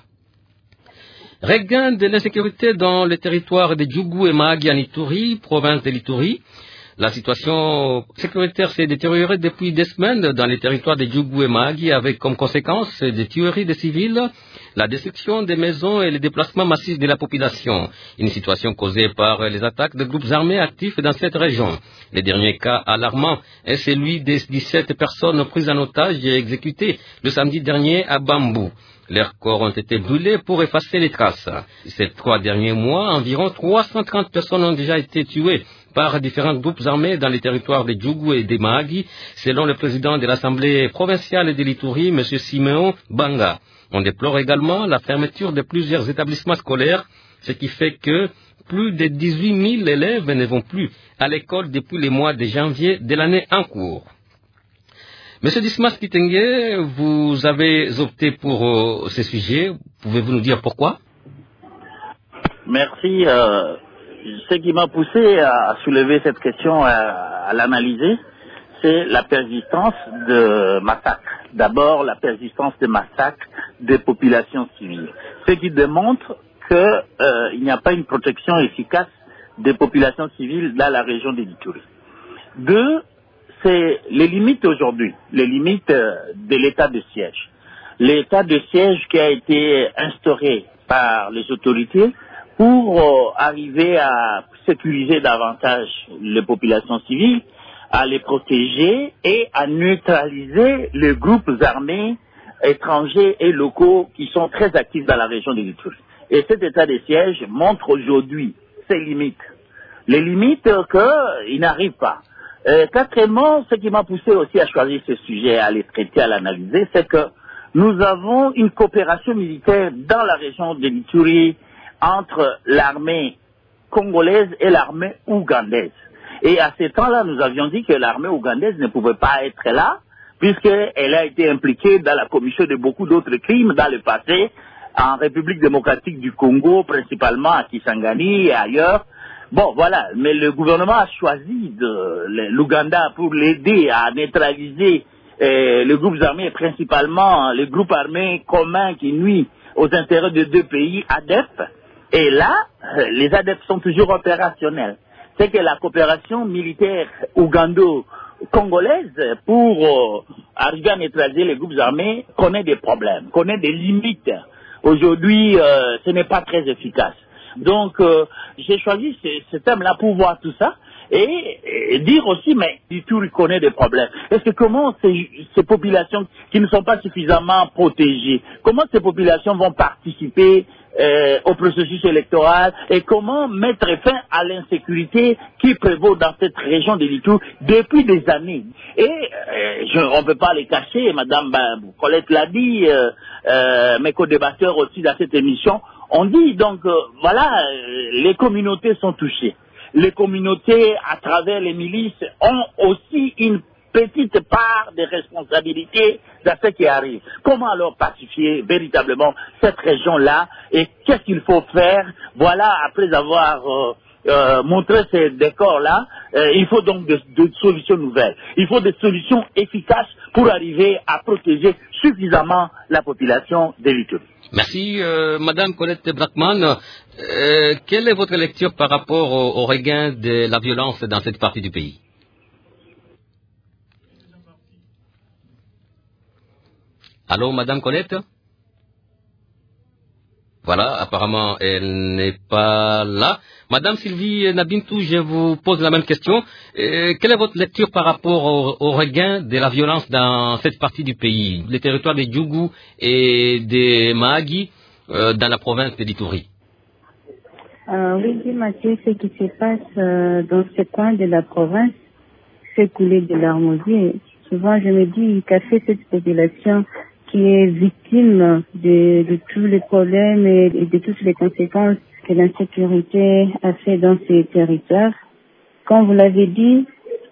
Regain de l'insécurité dans le territoire de Djougou et Mahagi en Ituri, province de l'Ituri. La situation sécuritaire s'est détériorée depuis des semaines dans les territoires de Djougou et Mahagi avec comme conséquence des tueries de civils, la destruction des maisons et le déplacement massif de la population. Une situation causée par les attaques de groupes armés actifs dans cette région. Le dernier cas alarmant est celui des 17 personnes prises en otage et exécutées le samedi dernier à Bambou. Leurs corps ont été brûlés pour effacer les traces. Ces 3 derniers mois, environ 330 personnes ont déjà été tuées par différents groupes armés dans les territoires de Djougou et de Mahagi, selon le président de l'Assemblée provinciale de l'Ituri, M. Siméon Banga. On déplore également la fermeture de plusieurs établissements scolaires, ce qui fait que plus de 18 000 élèves ne vont plus à l'école depuis le mois de janvier de l'année en cours. Monsieur Dismas Kitenge, vous avez opté pour ce sujet. Pouvez-vous nous dire pourquoi? Merci. Ce qui m'a poussé à soulever cette question, à l'analyser, c'est la persistance de massacres. D'abord, la persistance de massacres des populations civiles. Ce qui démontre qu'il n'y a pas une protection efficace des populations civiles dans la région de l'Ituri. 2, c'est les limites aujourd'hui, les limites de l'état de siège. L'état de siège qui a été instauré par les autorités pour arriver à sécuriser davantage les populations civiles, à les protéger et à neutraliser les groupes armés étrangers et locaux qui sont très actifs dans la région de l'Ituri. Et cet état de siège montre aujourd'hui ses limites. Les limites qu'il n'arrive pas. Quatrièmement, ce qui m'a poussé aussi à choisir ce sujet, à les traiter, à l'analyser, c'est que nous avons une coopération militaire dans la région de l'Ituri entre l'armée congolaise et l'armée ougandaise. Et à ce temps-là, nous avions dit que l'armée ougandaise ne pouvait pas être là puisqu'elle a été impliquée dans la commission de beaucoup d'autres crimes dans le passé, en République démocratique du Congo, principalement à Kisangani et ailleurs. Bon, voilà, mais le gouvernement a choisi l'Ouganda pour l'aider à neutraliser les groupes armés, principalement les groupes armés communs qui nuisent aux intérêts de deux pays, ADEF. Et là, les ADEF sont toujours opérationnels. C'est que la coopération militaire ougando-congolaise pour arriver à neutraliser les groupes armés connaît des problèmes, connaît des limites. Aujourd'hui, ce n'est pas très efficace. Donc, j'ai choisi ce thème-là pour voir tout ça et dire aussi, mais Ituri connaît des problèmes. Est-ce que comment ces populations qui ne sont pas suffisamment protégées, comment ces populations vont participer au processus électoral et comment mettre fin à l'insécurité qui prévaut dans cette région de l'Ituri depuis des années. Et on ne peut pas les cacher, Madame Colette l'a dit, mes co-débatteurs aussi dans cette émission, on dit donc, voilà, les communautés sont touchées. Les communautés, à travers les milices, ont aussi une petite part de responsabilité dans ce qui arrive. Comment alors pacifier véritablement cette région-là et qu'est-ce qu'il faut faire? Voilà, après avoir montré ces décors-là, il faut donc de solutions nouvelles. Il faut des solutions efficaces pour arriver à protéger suffisamment la population de l'Ituri. Merci, Madame Colette Brackman. Quelle est votre lecture par rapport au regain de la violence dans cette partie du pays? Allô, Madame Colette? Voilà, apparemment, elle n'est pas là. Madame Sylvie Nabintou, je vous pose la même question. Quelle est votre lecture par rapport au regain de la violence dans cette partie du pays, les territoires de Djougou et de Mahagi, dans la province de l'Ituri? Oui, Mathieu, ce qui se passe dans ce coin de la province, c'est couler de larmes aux yeux. Souvent, je me dis qu'a fait cette population qui est victime de tous les problèmes et de toutes les conséquences que l'insécurité a fait dans ces territoires. Comme vous l'avez dit,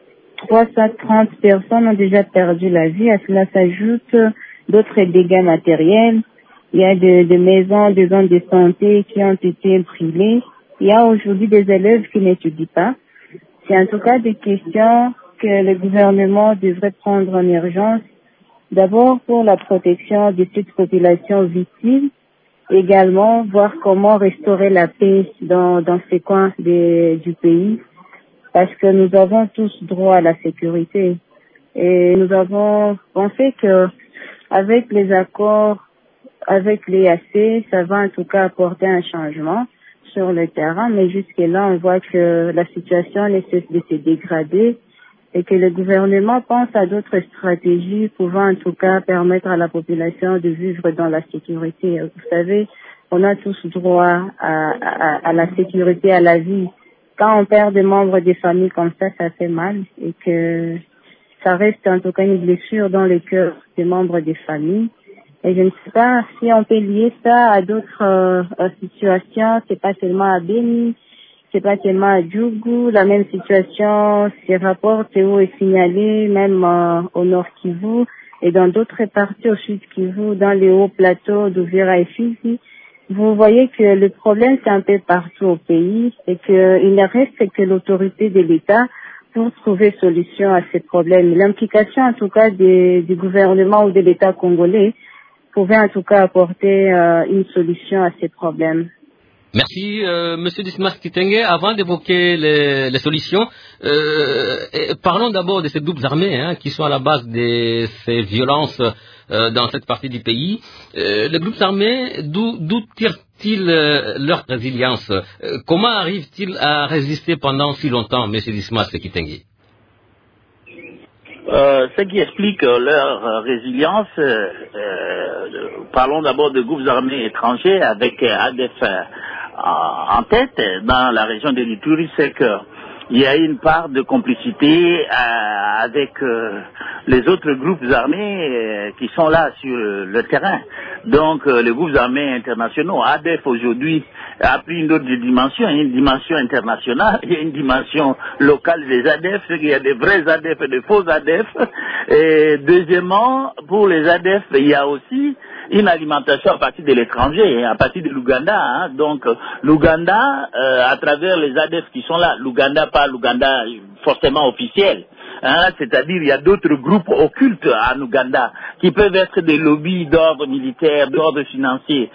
330 personnes ont déjà perdu la vie. À cela s'ajoutent d'autres dégâts matériels. Il y a des maisons, des zones de santé qui ont été brûlées. Il y a aujourd'hui des élèves qui n'étudient pas. C'est en tout cas des questions que le gouvernement devrait prendre en urgence. D'abord pour la protection de cette population victime, également voir comment restaurer la paix dans ces coins du pays, parce que nous avons tous droit à la sécurité. Et nous avons pensé que avec les accords, avec l'EAC, ça va en tout cas apporter un changement sur le terrain, mais jusque-là, on voit que la situation ne cesse de se dégrader et que le gouvernement pense à d'autres stratégies pouvant en tout cas permettre à la population de vivre dans la sécurité. Vous savez, on a tous droit à la sécurité, à la vie. Quand on perd des membres des familles comme ça fait mal et que ça reste en tout cas une blessure dans le cœur des membres des familles. Et je ne sais pas si on peut lier ça à d'autres situations. C'est pas seulement à Beni, c'est pas seulement à Djougou. La même situation se rapporte ou est signalée même au Nord Kivu et dans d'autres parties au Sud Kivu, dans les hauts plateaux d'Uvira et Fizi. Vous voyez que le problème c'est un peu partout au pays et qu'il ne reste que l'autorité de l'État pour trouver solution à ces problèmes. L'implication en tout cas du gouvernement ou de l'État congolais pouvait en tout cas apporter une solution à ces problèmes. Merci, Monsieur Dismas Kitenge. Avant d'évoquer les solutions, parlons d'abord de ces groupes armés qui sont à la base de ces violences dans cette partie du pays. Les groupes armés, d'où tirent-ils leur résilience? Comment arrivent-ils à résister pendant si longtemps, Monsieur Dismas Kitenge? Ce qui explique leur résilience, parlons d'abord de groupes armés étrangers avec ADF en tête dans la région de l'Ituri, c'est que il y a une part de complicité avec les autres groupes armés qui sont là sur le terrain. Donc les groupes armés internationaux, ADF aujourd'hui a pris une autre dimension, une dimension internationale, il y a une dimension locale des ADF, c'est qu'il y a des vrais ADF et des faux ADF. Et deuxièmement, pour les ADF, il y a aussi une alimentation à partir de l'étranger, à partir de l'Ouganda. Hein. Donc l'Ouganda, à travers les ADF qui sont là, l'Ouganda pas l'Ouganda forcément officiel, hein, c'est-à-dire il y a d'autres groupes occultes en Ouganda qui peuvent être des lobbies d'ordre militaire, d'ordre financier,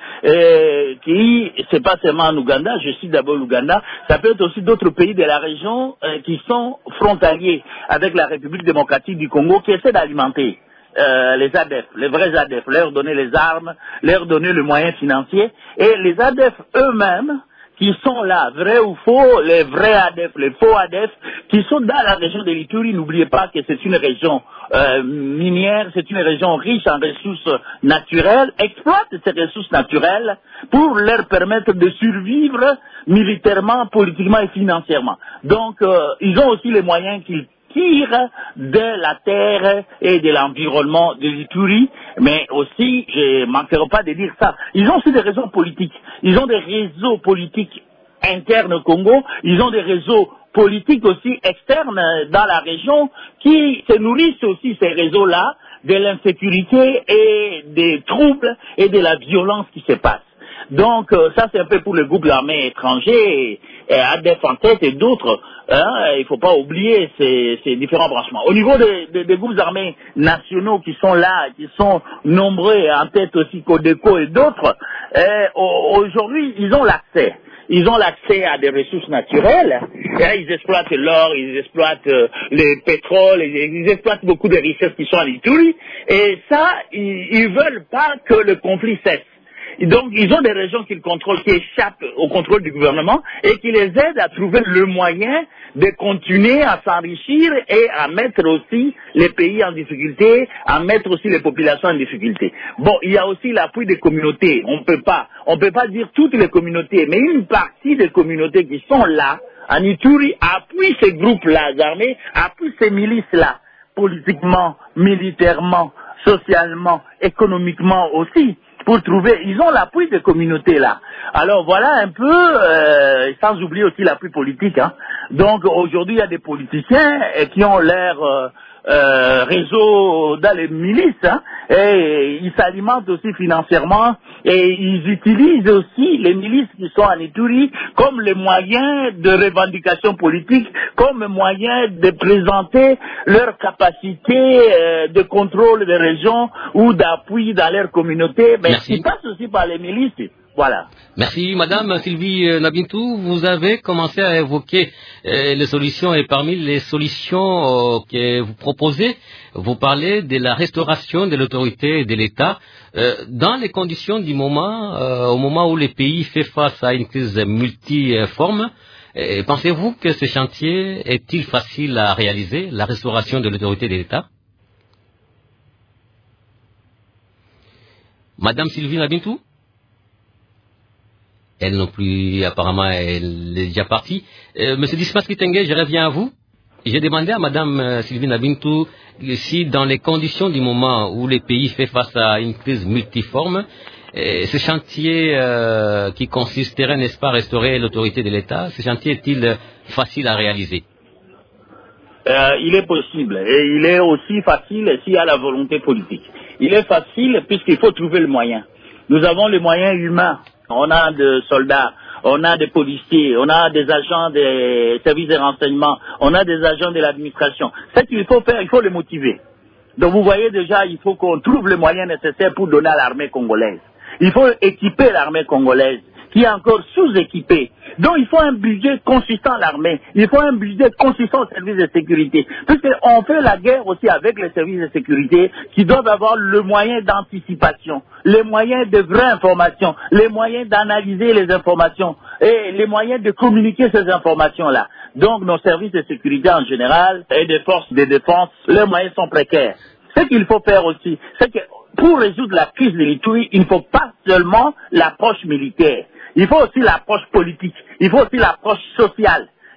qui, c'est pas seulement en Ouganda, je cite d'abord l'Ouganda, ça peut être aussi d'autres pays de la région qui sont frontaliers avec la République démocratique du Congo qui essaient d'alimenter les ADF, les vrais ADF, leur donner les armes, leur donner le moyen financier, et les ADF eux-mêmes qui sont là, vrais ou faux, les vrais ADF, les faux ADF, qui sont dans la région de l'Ituri. N'oubliez pas que c'est une région minière, c'est une région riche en ressources naturelles, exploite ces ressources naturelles pour leur permettre de survivre militairement, politiquement et financièrement. Donc, ils ont aussi les moyens qu'ils tirent de la terre et de l'environnement de l'Ituri, mais aussi, je ne manquerai pas de dire ça, ils ont aussi des raisons politiques. Ils ont des réseaux politiques internes au Congo, ils ont des réseaux politiques aussi externes dans la région qui se nourrissent aussi, ces réseaux-là, de l'insécurité et des troubles et de la violence qui se passe. Donc ça c'est un peu pour le groupe armé étranger, ADF en tête et d'autres. Hein, il ne faut pas oublier ces différents branchements. Au niveau des groupes armés nationaux qui sont là, qui sont nombreux, en tête aussi Codeco et d'autres, aujourd'hui ils ont l'accès. Ils ont l'accès à des ressources naturelles. Ils exploitent l'or, ils exploitent le pétrole, ils exploitent beaucoup de richesses qui sont à l'Ituri. Et ça, ils veulent pas que le conflit cesse. Donc, ils ont des régions qu'ils contrôlent, qui échappent au contrôle du gouvernement et qui les aident à trouver le moyen de continuer à s'enrichir et à mettre aussi les pays en difficulté, à mettre aussi les populations en difficulté. Bon, il y a aussi l'appui des communautés. On peut pas dire toutes les communautés, mais une partie des communautés qui sont là, en Ituri, appuient ces groupes-là armés, appuient ces milices-là, politiquement, militairement, socialement, économiquement aussi. Pour trouver, ils ont l'appui des communautés là. Alors voilà un peu, sans oublier aussi l'appui politique. Hein. Donc aujourd'hui il y a des politiciens qui ont leur réseau dans les milices, hein, et ils s'alimentent aussi financièrement et ils utilisent aussi les milices qui sont en Ituri comme les moyens de revendication politique, comme moyen de présenter leur capacité de contrôle des régions ou d'appui dans leur communauté, mais qui passe aussi par les milices. Voilà. Merci, Madame Sylvie Nabintou. Vous avez commencé à évoquer les solutions et parmi les solutions que vous proposez, vous parlez de la restauration de l'autorité de l'État dans les conditions du moment, au moment où le pays fait face à une crise multiforme. Pensez-vous que ce chantier est-il facile à réaliser, la restauration de l'autorité de l'État? Madame Sylvie Nabintou? Elle non plus, apparemment, elle est déjà partie. Monsieur Dismas Kitenge, je reviens à vous. J'ai demandé à Madame Sylvie Nabintou si, dans les conditions du moment où le pays fait face à une crise multiforme, ce chantier qui consisterait, n'est-ce pas, à restaurer l'autorité de l'État, ce chantier est-il facile à réaliser? Il est possible. Et il est aussi facile s'il y a la volonté politique. Il est facile puisqu'il faut trouver le moyen. Nous avons les moyens humains. On a des soldats, on a des policiers, on a des agents des services de renseignement, on a des agents de l'administration. Ce qu'il faut faire, il faut les motiver. Donc vous voyez déjà, il faut qu'on trouve les moyens nécessaires pour donner à l'armée congolaise. Il faut équiper l'armée congolaise, qui est encore sous-équipée. Donc il faut un budget consistant à l'armée, il faut un budget consistant aux services de sécurité. Puisqu'on fait la guerre aussi avec les services de sécurité qui doivent avoir le moyen d'anticipation, les moyens de vraie information, les moyens d'analyser les informations et les moyens de communiquer ces informations-là. Donc nos services de sécurité en général et des forces de défense, leurs moyens sont précaires. Ce qu'il faut faire aussi, c'est que pour résoudre la crise de l'Ituri, il ne faut pas seulement l'approche militaire. Il faut aussi l'approche politique, il faut aussi l'approche sociale,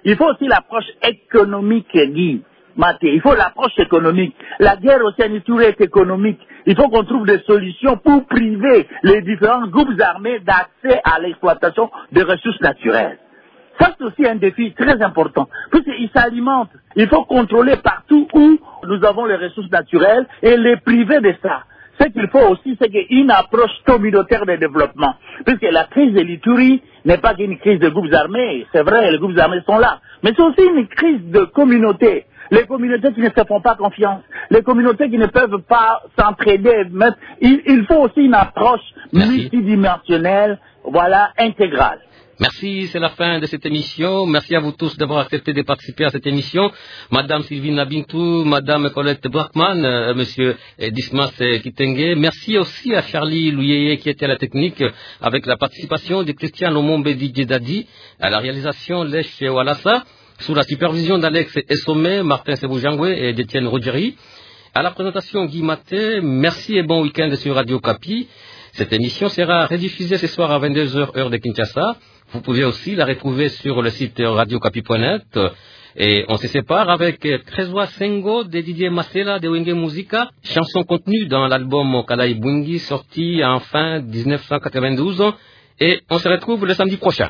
Il faut aussi l'approche économique, Guy Maté. Il faut l'approche économique. La guerre aussi en Ituri est économique. Il faut qu'on trouve des solutions pour priver les différents groupes armés d'accès à l'exploitation des ressources naturelles. Ça, c'est aussi un défi très important, puisqu'ils s'alimentent. Il faut contrôler partout où nous avons les ressources naturelles et les priver de ça. Ce qu'il faut aussi, c'est une approche communautaire de développement. Puisque la crise de l'Ituri n'est pas qu'une crise de groupes armés. C'est vrai, les groupes armés sont là. Mais c'est aussi une crise de communauté. Les communautés qui ne se font pas confiance. Les communautés qui ne peuvent pas s'entraider. Il faut aussi une approche multidimensionnelle, intégrale. Merci, c'est la fin de cette émission. Merci à vous tous d'avoir accepté de participer à cette émission. Madame Sylvine Bintou, Madame Colette Brackman, Monsieur Dismas Kitenge. Merci aussi à Charlie Louyeye qui était à la technique avec la participation de Christian Lomombe Didjedadi, à la réalisation Lèche Walassa, sous la supervision d'Alex Essomé, Martin Seboujangwe et d'Étienne Rogeri. À la présentation Guy Maté, merci et bon week-end sur Radio Kapi. Cette émission sera rediffusée ce soir à 22h heure de Kinshasa. Vous pouvez aussi la retrouver sur le site radiocapi.net. Et on se sépare avec Trésor Sengo de Didier Masela de Wenge Musica, chanson contenue dans l'album Kalai Bungi sorti en fin 1992. Et on se retrouve le samedi prochain.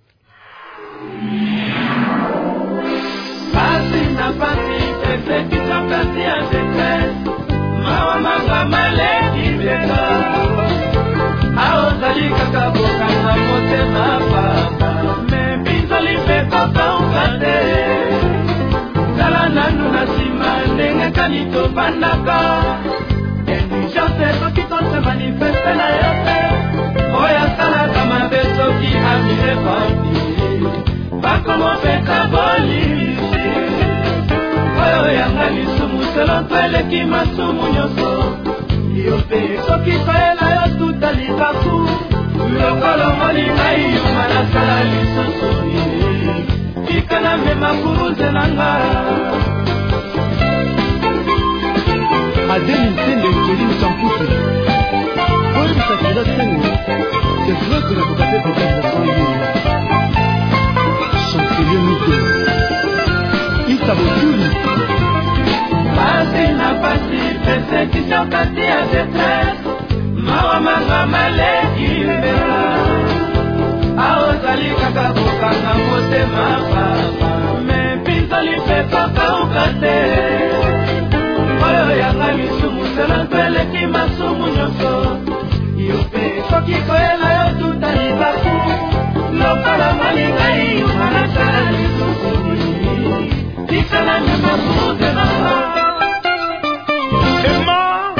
Kanito bandaka Enujante soki tonse manifeste na yote Oya sala kama besoki amire poti Bakomo peka boli Oyo yanga lisumu selon twele ki masumu nyoso Yope soki koela yo tuta likaku Lokolo moli ngai yumana sala lisusu Ikana mema kuruze nanga Adèle Nsende Kéline Champoussi. Paul Sakila Sengo, c'est vrai que l'avocat fait pour Chancelier Mito. Issa Botuli. Pasi na pasi, persécution kati ya détresse. Mawa manga maleki mbela. Aozali kaka kokanga motema papa. Me pinzali pe papa ukate. Oyo yanga misumu sela mbele ki masumu nyoso Yope soki koela yo tuta libaku Lokala malinga iyo manasala lisumu Tikala nyama kuze nanga Emma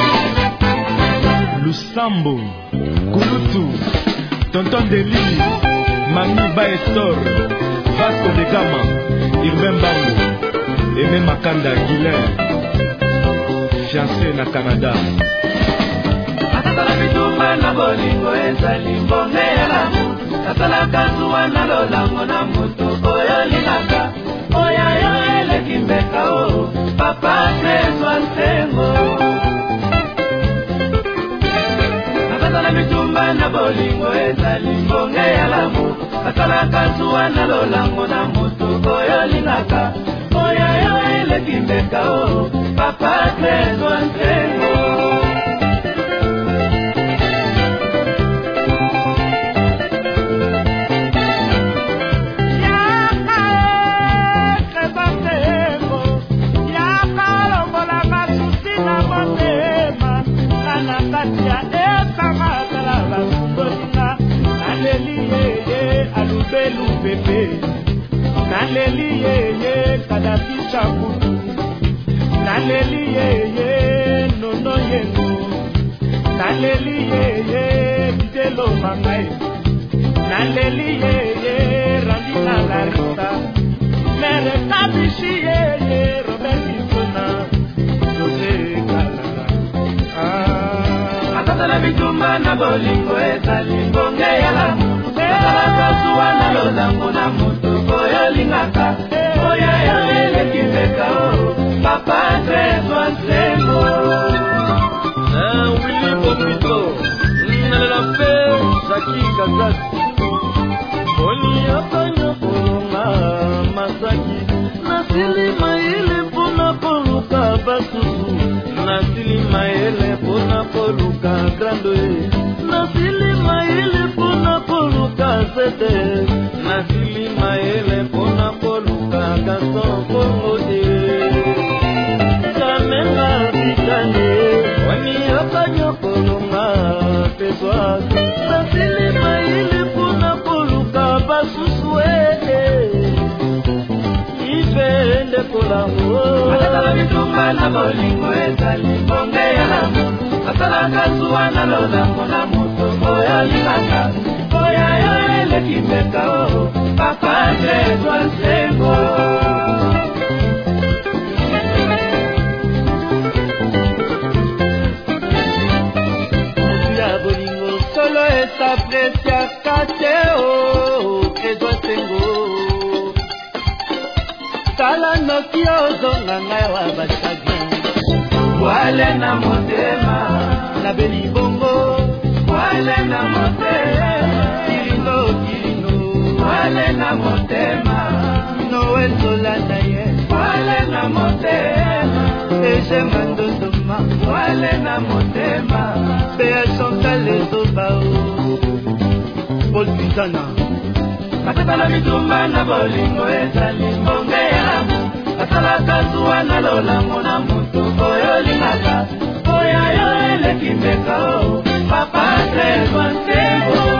Lusambo Kulutu Tonton Deli Mami Baestor Vasco de Gama Irben Bango Aimé Makanda Guilain fiancé na Canada. Atala bitumba na bolingo ezali mbonge ya lamu. Atala kazuwa na lolango na mutu oyo linaka. Oya yo eleki mbeka o, papa Trésor Sengo. Atala bitumba na bolingo ezali mbonge ya lamu. Atala kazuwa na lolango na mutu oyo linaka. Oya yo eleki mbeka o, papa Trésor Sengo. Naleli yeye Kadafi Chakutu Naleli yeye Nono Yengo Naleli yeye Bidelo Mangai Naleli yeye Randina Larissa Mere Kabishi yeye Robert Isona Jose Kalala Atatala bituma na bolingo ezali mbonge ya lamu Atala kasuwa na lolango na mutu oyo lingaka oya yo eleki mbeka o papa Trésor Sengo Willy Popito Nalela Fe Jackie Kazati Oli Apanyo Kolonga Masa nasili maele mpona koluka basusu nasili maele mpona koluka grandoe nasili maele mpona koluka sete nasili maele mpona koluka gason kongote kamenga bitane wani yokanyokolonga peswa nasili maele mpona koluka basusu ifende kolango atala bitumba na bolingo ezali bonge ya lamu atala kasuwa na lolango na moto oya likaka oya yo elekimeka o papa jezwa nsengo ya bolingo solo etapresiaka te o kezwa nsengo tala noki ozonga ngai wa bachagrin wale na motema na belibongo wale na motema kirino kirino wale na motema noel zolanda ye wale na motema eje mandondoma wale na motema bea chantal ezobao Paul Pizana Katala mitumba na bolingo ezali mbonge ya Katala kazuwa na lolango na mutu oyo limaka Oya yo elekimeka o Papa trezwa nsengo